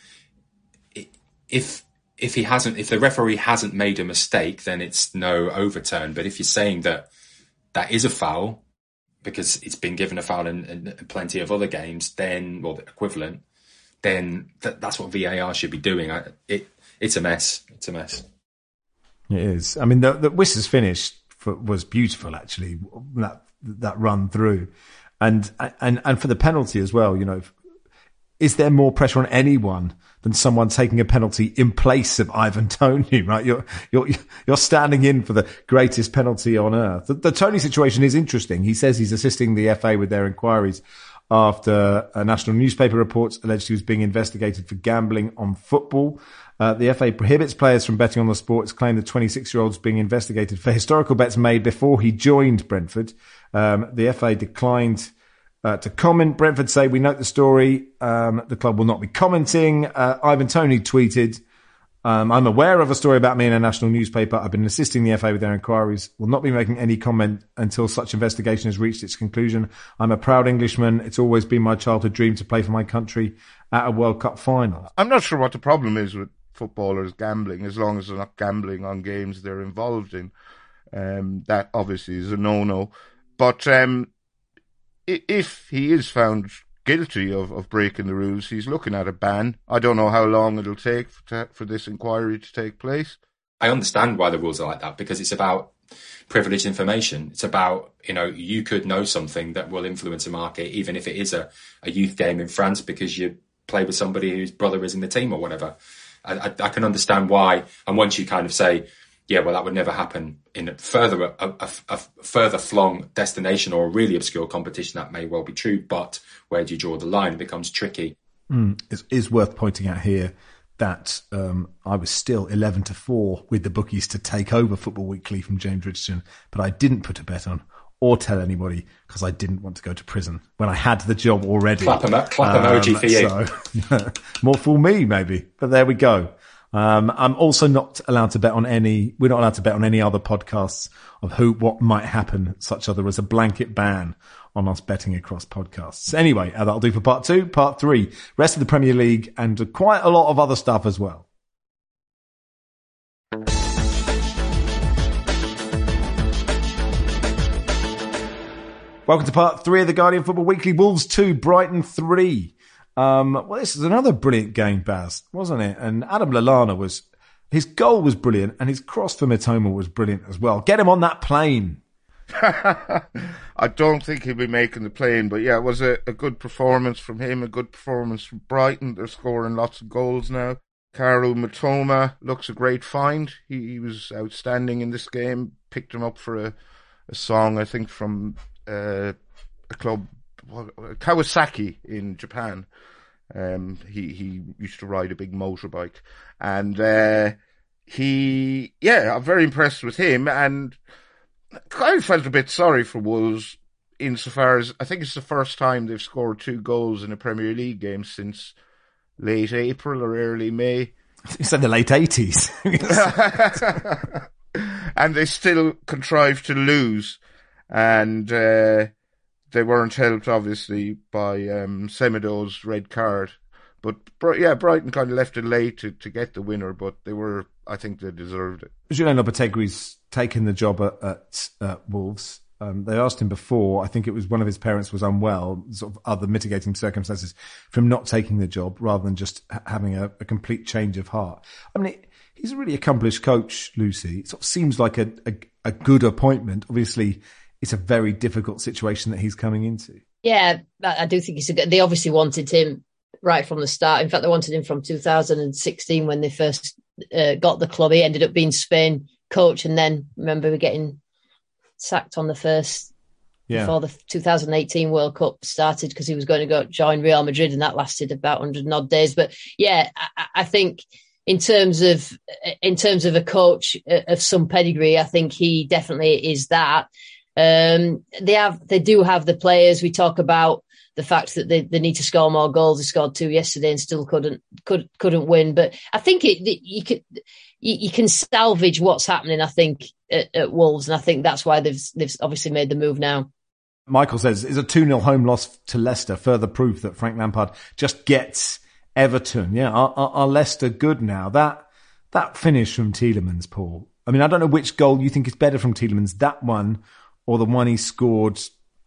if if he hasn't, if the referee hasn't made a mistake, then it's no overturn. But if you're saying that that is a foul, because it's been given a foul in, in plenty of other games, then, or the equivalent, then th- that's what V A R should be doing. I, it It's a mess. It's a mess. It is. I mean, the, the Whistler's finish for, was beautiful, actually, that that run through. And, and, and for the penalty as well, you know, is there more pressure on anyone than someone taking a penalty in place of Ivan Toney, right? You're, you're, you're standing in for the greatest penalty on earth. The, the Toney situation is interesting. He says he's assisting the F A with their inquiries after a national newspaper reports alleged he was being investigated for gambling on football. Uh, the F A prohibits players from betting on the sport. It's claimed the twenty-six-year-old is being investigated for historical bets made before he joined Brentford. Um, the F A declined uh, to comment. Brentford say, we note the story. Um, the club will not be commenting. Uh, Ivan Toney tweeted, um, I'm aware of a story about me in a national newspaper. I've been assisting the F A with their inquiries. Will not be making any comment until such investigation has reached its conclusion. I'm a proud Englishman. It's always been my childhood dream to play for my country at a World Cup final. I'm not sure what the problem is with footballers gambling, as long as they're not gambling on games they're involved in. Um, that obviously is a no-no. But um, if he is found guilty of, of breaking the rules, he's looking at a ban. I don't know how long it'll take for, for this inquiry to take place. I understand why the rules are like that, because it's about privileged information. It's about, you know, you could know something that will influence a market, even if it is a, a youth game in France because you play with somebody whose brother is in the team or whatever. I, I can understand why. And once you kind of say, yeah, well, that would never happen in a further, a, a, a further flung destination or a really obscure competition, that may well be true. But where do you draw the line? It becomes tricky. Mm, it is worth pointing out here that um, I was still eleven to four with the bookies to take over Football Weekly from James Richardson, but I didn't put a bet on or tell anybody because I didn't want to go to prison when I had the job already. Clap, em- clap um, emoji for you. So, more for me, maybe. But there we go. Um, I'm also not allowed to bet on any, we're not allowed to bet on any other podcasts of who, what might happen, such other as a blanket ban on us betting across podcasts. Anyway, uh, that'll do for part two. Part three, rest of the Premier League and quite a lot of other stuff as well. Welcome to part three of the Guardian Football Weekly. Wolves two, Brighton three. Um, well, this is another brilliant game, Baz, wasn't it? And Adam Lallana was, his goal was brilliant and his cross for Mitoma was brilliant as well. Get him on that plane. I don't think he'll be making the plane, but yeah, it was a, a good performance from him, a good performance from Brighton. They're scoring lots of goals now. Kaoru Mitoma looks a great find. He, he was outstanding in this game. Picked him up for a, a song, I think, from uh, a club, Kawasaki in Japan. Um, he, he used to ride a big motorbike. And uh, he, yeah, I'm very impressed with him. And I felt a bit sorry for Wolves insofar as I think it's the first time they've scored two goals in a Premier League game since late April or early May. You said the late eighties. And they still contrived to lose. And uh, they weren't helped, obviously, by um, Semedo's red card. But, yeah, Brighton kind of left it late to, to get the winner, but they were, I think they deserved it. Julian Lopetegui's taken the job at, at uh, Wolves. Um, they asked him before, I think it was one of his parents was unwell, sort of other mitigating circumstances, from not taking the job rather than just ha- having a, a complete change of heart. I mean, it, he's a really accomplished coach, Lucy. It sort of seems like a, a, a good appointment. Obviously, it's a very difficult situation that he's coming into. Yeah, I do think it's a good, they obviously wanted him right from the start. In fact, they wanted him from two thousand sixteen when they first uh, got the club. He ended up being Spain coach, and then remember we getting sacked on the first yeah. before the two thousand eighteen World Cup started because he was going to go join Real Madrid, and that lasted about one hundred and odd days. But yeah, I, I think in terms of in terms of a coach of some pedigree, I think he definitely is that. Um, they have, they do have the players. We talk about the fact that they, they need to score more goals. They scored two yesterday and still couldn't, could, couldn't win. But I think it, you could, you, you can salvage what's happening, I think, at, at Wolves. And I think that's why they've, they've obviously made the move now. Michael says, is a two nil home loss to Leicester further proof that Frank Lampard just gets Everton? Yeah. Are, are, are Leicester good now? That, that finish from Tielemans, Paul. I mean, I don't know which goal you think is better from Tielemans, that one or the one he scored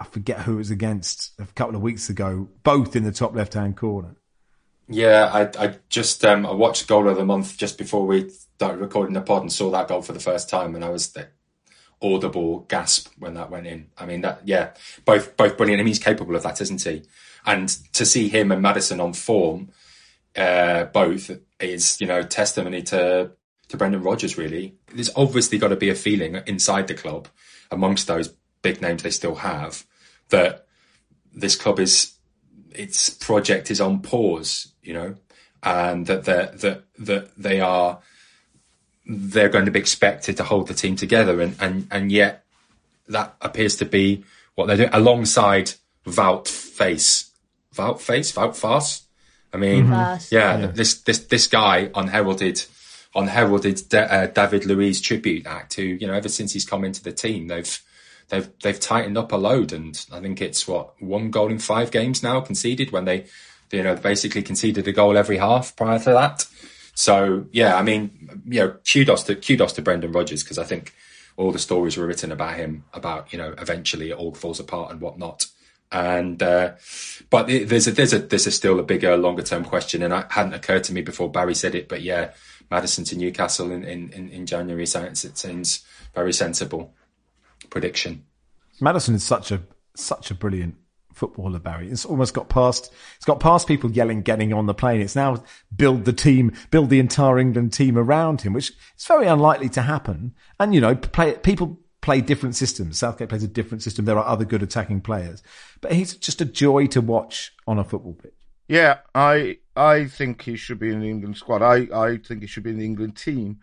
I forget who it was against a couple of weeks ago, both in the top left-hand corner. Yeah, I, I just um, I watched Goal of the Month just before we started recording the pod and saw that goal for the first time, and I was the audible gasp when that went in. I mean, that yeah, both both brilliant. I mean, he's capable of that, isn't he? And to see him and Maddison on form, uh, both is, you know, testimony to to Brendan Rodgers. Really, there's obviously got to be a feeling inside the club, amongst those big names they still have, that this club is, its project is on pause, you know, and that that that that they are they're going to be expected to hold the team together, and and and yet that appears to be what they're doing alongside Wout Faes, Wout Faes, Wout Faes. I mean, mm-hmm. yeah, yeah, this this this guy unheralded, unheralded De, uh, David Luiz tribute act. Who, you know, ever since he's come into the team, they've they've they've tightened up a load, and I think it's what one goal in five games now conceded, when they, you know, basically conceded a goal every half prior to that. So yeah, I mean, you know, kudos to kudos to Brendan Rodgers, because I think all the stories were written about him, about, you know, eventually it all falls apart and whatnot. And uh, but there's a there's a there's a still a bigger, longer term question, and it hadn't occurred to me before Barry said it. But yeah, Maddison to Newcastle in in, in January sounds it seems very sensible prediction. Maddison is such a such a brilliant footballer, Barry. It's almost got past it's got past people yelling, getting on the plane. It's now build the team, build the entire England team around him, which is very unlikely to happen. And, you know, play people. play different systems. Southgate plays a different system. There are other good attacking players, but he's just a joy to watch on a football pitch. Yeah, I I think he should be in the England squad. I, I think he should be in the England team.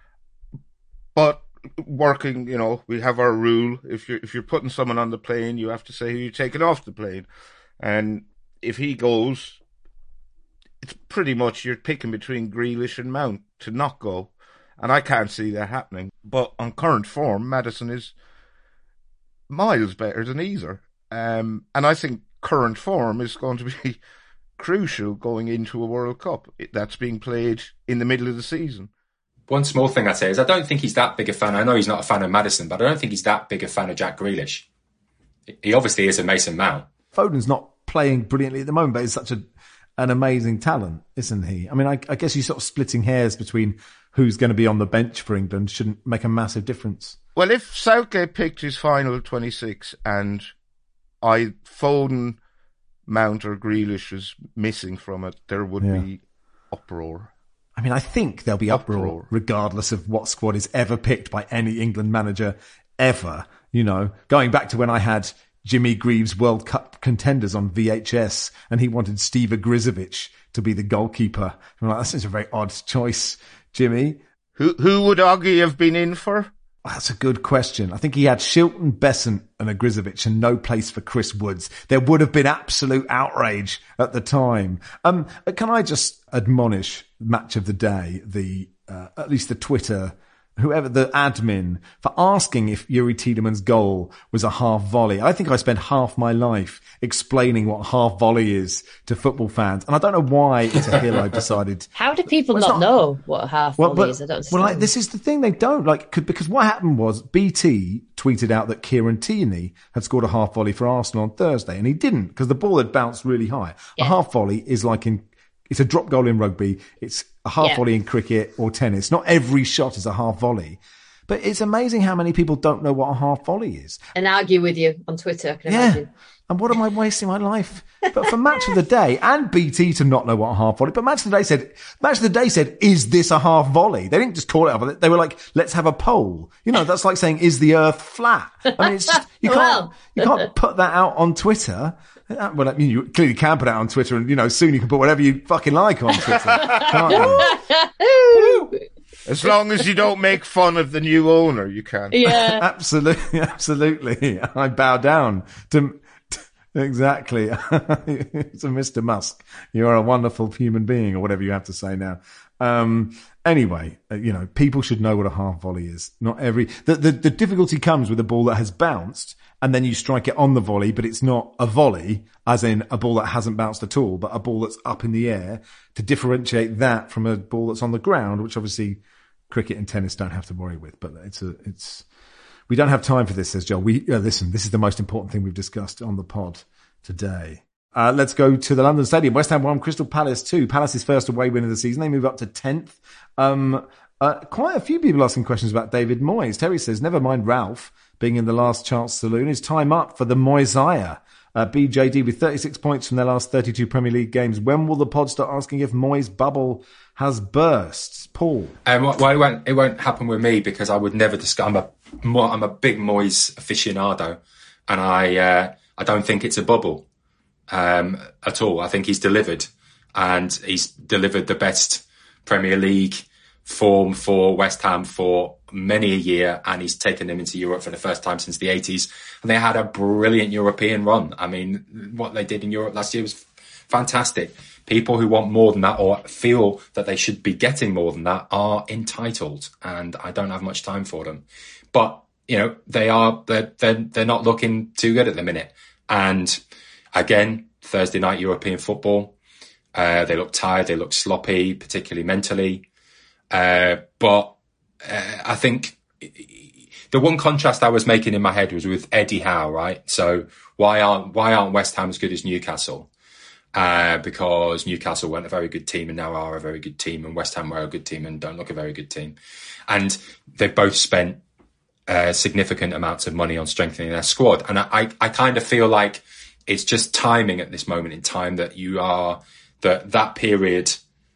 But working, you know, we have our rule. If you're if you're putting someone on the plane, you have to say who you're taking off the plane. And if he goes, it's pretty much you're picking between Grealish and Mount to not go. And I can't see that happening. But on current form, Maddison is miles better than either. Um, and I think current form is going to be crucial going into a World Cup that's being played in the middle of the season. One small thing I'd say is I don't think he's that big a fan. I know he's not a fan of Maddison, but I don't think he's that big a fan of Jack Grealish. He obviously is a Mason Mount. Foden's not playing brilliantly at the moment, but he's such a, an amazing talent, isn't he? I mean, I, I guess he's sort of splitting hairs between who's going to be on the bench for England shouldn't make a massive difference. Well, if Southgate picked his final twenty-six and I Foden, Mount or Grealish was missing from it, there would yeah. be uproar. I mean, I think there'll be uproar, uproar regardless of what squad is ever picked by any England manager ever. You know, going back to when I had Jimmy Greaves World Cup contenders on V H S and he wanted Steve Ogrizovic to be the goalkeeper. I'm like, that's a very odd choice, Jimmy. Who who would Oggy have been in for? That's a good question. I think he had Shilton, Besant and Ogrizovic and no place for Chris Woods. There would have been absolute outrage at the time. Um, can I just admonish Match of the Day, the uh, at least the Twitter, whoever, the admin, for asking if Yuri Tielemans' goal was a half volley. I think I spent half my life explaining what half volley is to football fans. And I don't know why it's a hill I decided. How do people well, not, not know what a half well, volley but, is? I don't understand. Well, like, this is the thing. They don't. like could, Because what happened was B T tweeted out that Kieran Tierney had scored a half volley for Arsenal on Thursday. And he didn't, because the ball had bounced really high. Yeah. A half volley is like in... It's a drop goal in rugby. It's a half yeah. volley in cricket or tennis. Not every shot is a half volley. But it's amazing how many people don't know what a half volley is. And argue with you on Twitter, I can yeah. imagine. And what am I wasting my life? But for Match of the Day and B T to not know what a half volley, but Match of the Day said, Match of the Day said, is this a half volley? They didn't just call it up. They were like, let's have a poll. You know, that's like saying, is the earth flat? I mean, it's just, you can't, well. you can't put that out on Twitter. Well, I mean, you clearly can put it out on Twitter, and, you know, soon you can put whatever you fucking like on Twitter, can't you? As long as you don't make fun of the new owner, you can. Yeah. Absolutely, absolutely. I bow down to, to exactly. So, Mister Musk, you are a wonderful human being, or whatever you have to say now. Um, anyway, uh, you know, people should know what a half volley is. Not every, the, the, the difficulty comes with a ball that has bounced and then you strike it on the volley, but it's not a volley, as in a ball that hasn't bounced at all, but a ball that's up in the air, to differentiate that from a ball that's on the ground, which obviously cricket and tennis don't have to worry with. But it's a, it's, We don't have time for this, says Joel. We uh, listen, this is the most important thing we've discussed on the pod today. Uh, let's go to the London Stadium. West Ham one, Crystal Palace two. Palace's first away win of the season. They move up to tenth. Um, uh, quite a few people asking questions about David Moyes. Terry says, never mind Ralph being in the last chance saloon. Is time up for the Moyesiah? Uh, B J D with thirty-six points from their last thirty-two Premier League games. When will the pod start asking if Moyes' bubble has burst? Paul? Um, well, it won't, it won't happen with me because I would never discuss. I'm a, I'm a big Moyes aficionado, and I, uh, I don't think it's a bubble um, at all. I think he's delivered, and he's delivered the best Premier League form for West Ham for many a year, and he's taken them into Europe for the first time since the eighties. And they had a brilliant European run. I mean, what they did in Europe last year was fantastic. People who want more than that or feel that they should be getting more than that are entitled, and I don't have much time for them. But, you know, they are, they're, they're, they're not looking too good at the minute. And again, Thursday night European football, uh, they look tired, they look sloppy, particularly mentally. Uh, but uh, I think the one contrast I was making in my head was with Eddie Howe, right? So why aren't why aren't West Ham as good as Newcastle? Uh, because Newcastle weren't a very good team and now are a very good team, and West Ham were a good team and don't look a very good team. And they've both spent uh, significant amounts of money on strengthening their squad. And I, I, I kind of feel like it's just timing at this moment in time that you are that that period.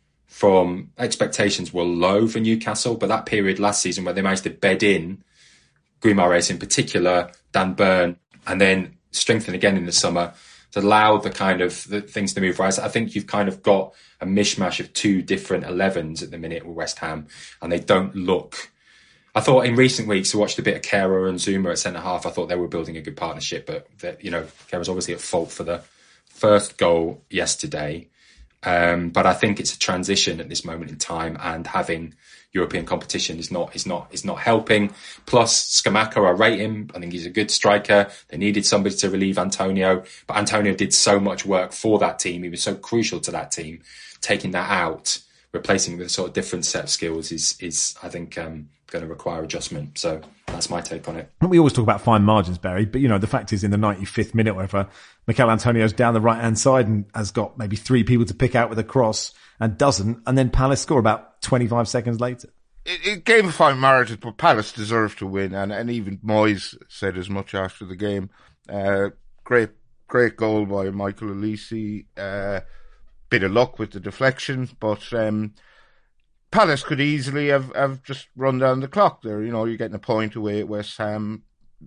From expectations were low for Newcastle, but that period last season where they managed to bed in Guimaraes in particular, Dan Burn, and then strengthen again in the summer to allow the kind of the things to move. Whereas I think you've kind of got a mishmash of two different elevens at the minute with West Ham, and they don't look. I thought in recent weeks, I watched a bit of Kehrer and Zuma at centre half. I thought they were building a good partnership, but that, you know, Kehrer was obviously at fault for the first goal yesterday. Um, but I think it's a transition at this moment in time, and having European competition is not is not is not helping. Plus, Scamacca, I rate him. I think he's a good striker. They needed somebody to relieve Antonio, but Antonio did so much work for that team. He was so crucial to that team. Taking that out, replacing with a sort of different set of skills is is I think um, going to require adjustment. So that's my take on it. We always talk about fine margins, Barry, but you know the fact is, in the ninety-fifth minute, or whatever, Mikel Antonio's down the right hand side and has got maybe three people to pick out with a cross and doesn't, and then Palace score about twenty-five seconds later. It, it gave a fine margin, but Palace deserved to win, and, and even Moyes said as much after the game. Uh, great, great goal by Michael Olise. Uh, bit of luck with the deflection, but um, Palace could easily have, have just run down the clock there. You know, you're getting a point away at West Ham.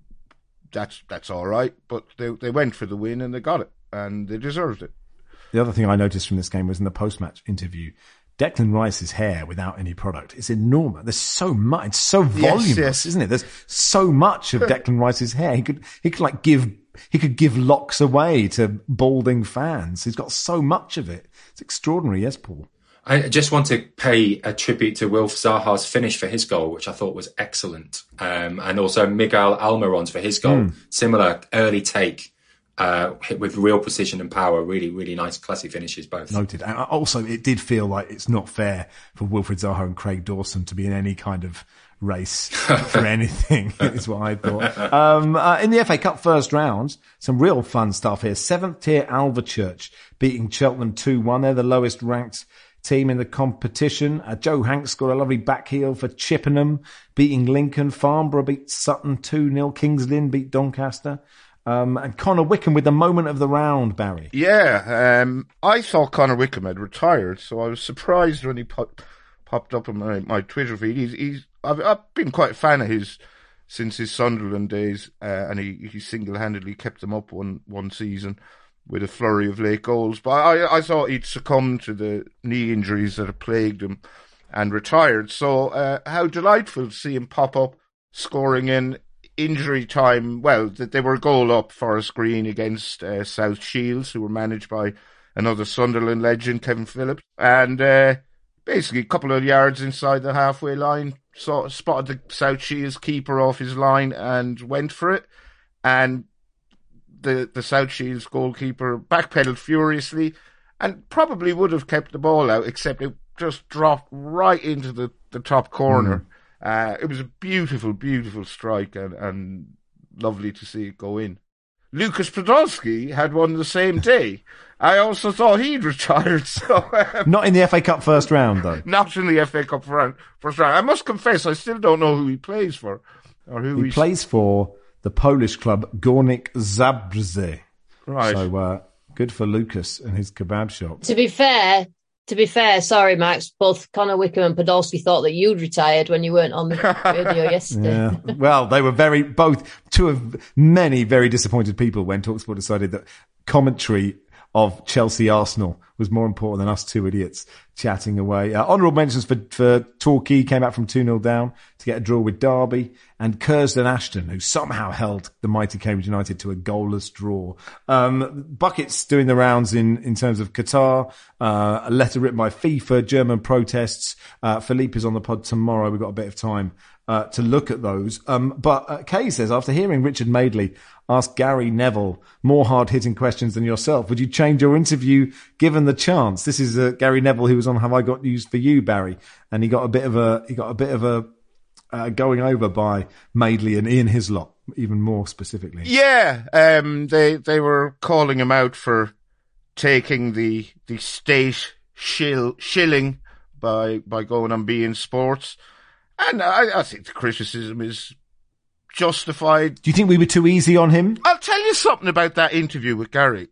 That's that's all right, but they they went for the win and they got it, and they deserved it. The other thing I noticed from this game was in the post-match interview, Declan Rice's hair without any product is enormous. There's so much, it's so voluminous, yes, yes. isn't it? There's so much of Declan Rice's hair. He could he could like give he could give locks away to balding fans. He's got so much of it. It's extraordinary, yes, Paul. I just want to pay a tribute to Wilf Zaha's finish for his goal, which I thought was excellent. Um, and also Miguel Almiron's for his goal. Mm. Similar early take, uh, hit with real precision and power. Really, really nice, classy finishes both. Noted. And also, it did feel like it's not fair for Wilfried Zaha and Craig Dawson to be in any kind of race for anything, is what I thought. Um, uh, in the F A Cup first round, some real fun stuff here. Seventh tier Alvechurch beating Cheltenham two one. They're the lowest ranked team in the competition. Uh, Joe Hanks scored a lovely back heel for Chippenham, beating Lincoln. Farnborough beat Sutton two nil. Kings Lynn beat Doncaster. Um, and Connor Wickham with the moment of the round, Barry. Yeah, um, I thought Connor Wickham had retired, so I was surprised when he pop, popped up on my, my Twitter feed. He's, he's I've, I've been quite a fan of his since his Sunderland days, uh, and he, he single-handedly kept them up one, one season with a flurry of late goals. But I, I thought he'd succumb to the knee injuries that had plagued him and retired. So uh, how delightful to see him pop up, scoring in injury time. Well, they were a goal up Forest Green against uh, South Shields, who were managed by another Sunderland legend, Kevin Phillips. And uh, basically a couple of yards inside the halfway line, saw, spotted the South Shields keeper off his line and went for it. And the, the South Shields goalkeeper backpedaled furiously and probably would have kept the ball out, except it just dropped right into the, the top corner. Mm. Uh, it was a beautiful, beautiful strike and, and lovely to see it go in. Lucas Podolski had one the same day. I also thought he'd retired. So um, Not in the F A Cup first round, though. Not in the F A Cup first round. I must confess, I still don't know who he plays for. Or who he he's... plays for the Polish club Górnik Zabrze. Right. So uh, good for Lucas and his kebab shop. To be fair, to be fair, sorry, Max, both Connor Wickham and Podolski thought that you'd retired when you weren't on the radio yesterday. Yeah. Well, they were very, both, two of many very disappointed people when TalkSport decided that commentary of Chelsea Arsenal was more important than us two idiots chatting away. Uh, honourable mentions for, for Torquay, came out from two nil down to get a draw with Derby, and Curzon Ashton, who somehow held the mighty Cambridge United to a goalless draw. Um, buckets doing the rounds in, in terms of Qatar, uh, a letter written by FIFA, German protests. Uh, Philippe is on the pod tomorrow. We've got a bit of time uh, to look at those. Um, but uh, Kay says, after hearing Richard Madeley ask Gary Neville more hard-hitting questions than yourself, would you change your interview given the chance? This is uh, Gary Neville, who was on Have I Got News for You, Barry, and he got a bit of a he got a bit of a uh, going over by Madeley and Ian Hislop, even more specifically. Yeah, um, they they were calling him out for taking the the state shill, shilling by by going on beIN Sports, and I, I think the criticism is justified. Do you think we were too easy on him? I'll tell you something about that interview with Gary.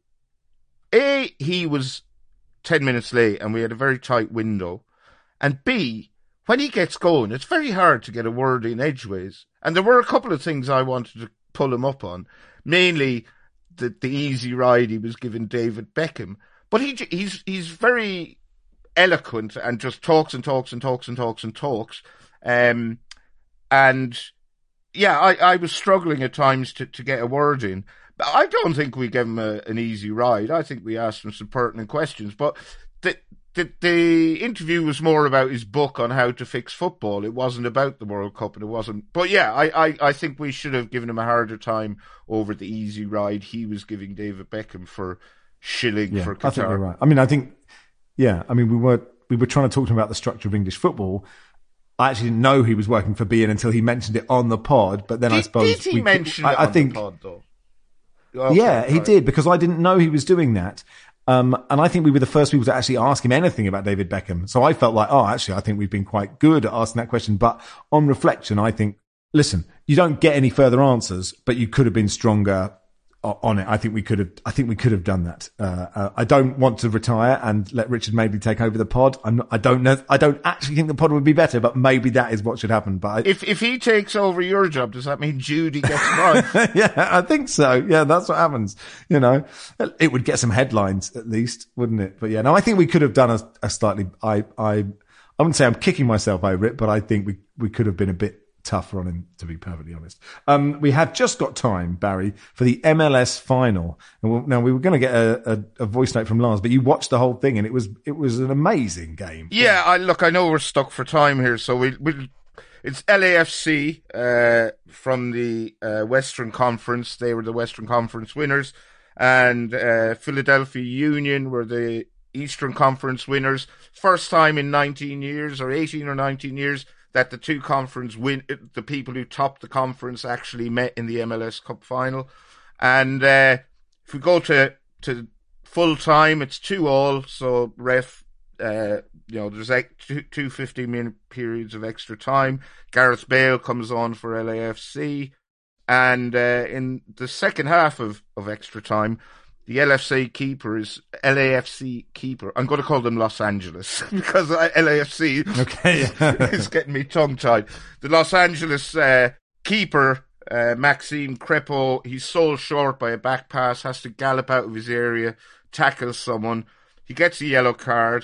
A, he was ten minutes late and we had a very tight window. And B, when he gets going, it's very hard to get a word in edgeways. And there were a couple of things I wanted to pull him up on. Mainly the, the easy ride he was giving David Beckham. But he he's he's very eloquent and just talks and talks and talks and talks and talks. Um, and... Yeah, I, I was struggling at times to, to get a word in. But I don't think we gave him a, an easy ride. I think we asked him some pertinent questions. But the, the the interview was more about his book on how to fix football. It wasn't about the World Cup, and it wasn't. But yeah, I, I, I think we should have given him a harder time over the easy ride he was giving David Beckham for shilling yeah, for Qatar. I think you're right. I mean, I think, yeah, I mean, we were we were trying to talk to him about the structure of English football. I actually didn't know he was working for beIN until he mentioned it on the pod. But then did, I suppose did he we, mention I, it I on think, the pod though? Okay, yeah, he right. did, because I didn't know he was doing that. Um, and I think we were the first people to actually ask him anything about David Beckham. So I felt like, oh, actually, I think we've been quite good at asking that question. But on reflection, I think, listen, you don't get any further answers, but you could have been stronger on it. I think we could have, I think we could have done that. Uh, uh, I don't want to retire and let Richard Madeley take over the pod. I'm not, I don't know. I don't actually think the pod would be better, but maybe that is what should happen. But I, if, if he takes over your job, does that mean Judy gets mine? yeah, I think so. Yeah, that's what happens. You know, it would get some headlines at least, wouldn't it? But yeah, no, I think we could have done a, a slightly, I, I, I wouldn't say I'm kicking myself over it, but I think we, we could have been a bit tougher on him, to be perfectly honest. Um, we have just got time, Barry, for the M L S final. And we'll, now we were going to get a, a, a voice note from Lars, but you watched the whole thing and it was, it was an amazing game. Yeah, I look, I know we're stuck for time here, so we, we it's L A F C, uh, from the, uh, Western Conference. They were the Western Conference winners, and, uh, Philadelphia Union were the Eastern Conference winners. First time in nineteen years or eighteen or nineteen years that the two conference win, the people who topped the conference actually met in the M L S Cup final. And uh, if we go to to full time, it's two all. So ref, uh, you know, there's like two, two fifteen minute periods of extra time. Gareth Bale comes on for L A F C, and uh, in the second half of, of extra time, the L F C keeper is L A F C keeper. I'm going to call them Los Angeles because L A F C okay. is getting me tongue tied. The Los Angeles uh, keeper, uh, Maxime Crepeau, he's sold short by a back pass, has to gallop out of his area, tackle someone. He gets a yellow card.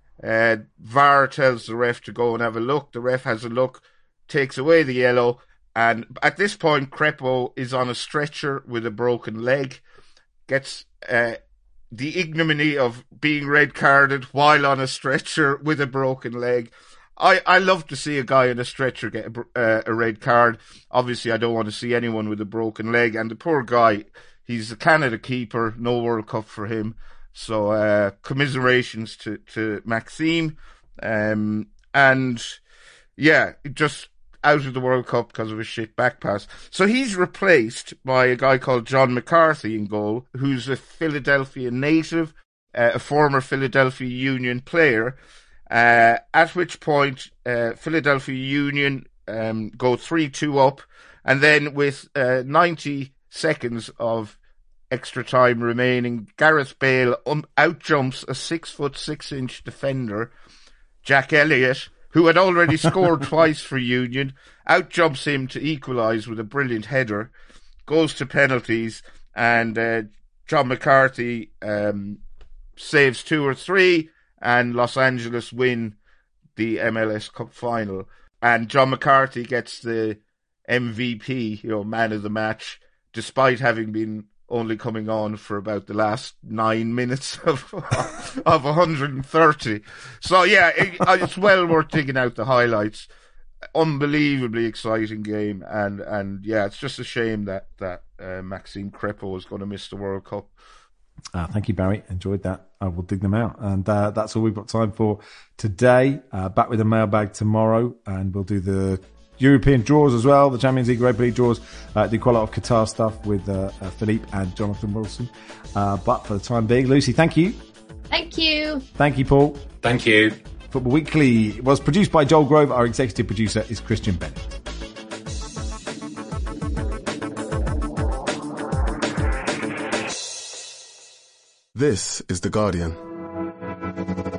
Uh, V A R tells the ref to go and have a look. The ref has a look, takes away the yellow, and at this point, Crepeau is on a stretcher with a broken leg. Gets uh, the ignominy of being red carded while on a stretcher with a broken leg. I, I love to see a guy on a stretcher get a, uh, a red card. Obviously, I don't want to see anyone with a broken leg. And the poor guy, he's a Canada keeper, no World Cup for him. So uh, commiserations to, to Maxime. Um, and yeah, just out of the World Cup because of a shit back pass. So he's replaced by a guy called John McCarthy in goal, who's a Philadelphia native, uh, a former Philadelphia Union player, uh, at which point uh, Philadelphia Union um, go three two up, and then with uh, ninety seconds of extra time remaining, Gareth Bale um, outjumps a six foot six inch defender, Jack Elliott, who had already scored twice for Union, outjumps him to equalise with a brilliant header, goes to penalties, and uh, John McCarthy um, saves two or three, and Los Angeles win the M L S Cup final. And John McCarthy gets the M V P, you know, man of the match, despite having been only coming on for about the last nine minutes of of one hundred thirty. So yeah, it, it's well worth digging out the highlights. Unbelievably exciting game, and and yeah, it's just a shame that that uh, Maxime Crépeau is going to miss the World Cup. Uh, thank you, Barry. Enjoyed that. I will dig them out. And uh, that's all we've got time for today. Uh, back with a mailbag tomorrow, and we'll do the European draws as well, the Champions League, Europa League draws. Uh, do quite a lot of Qatar stuff with uh, uh, Philippe and Jonathan Wilson. Uh, but for the time being, Lucy, thank you. Thank you. Thank you, Paul. Thank you. Football Weekly was produced by Joel Grove. Our executive producer is Christian Bennett. This is The Guardian.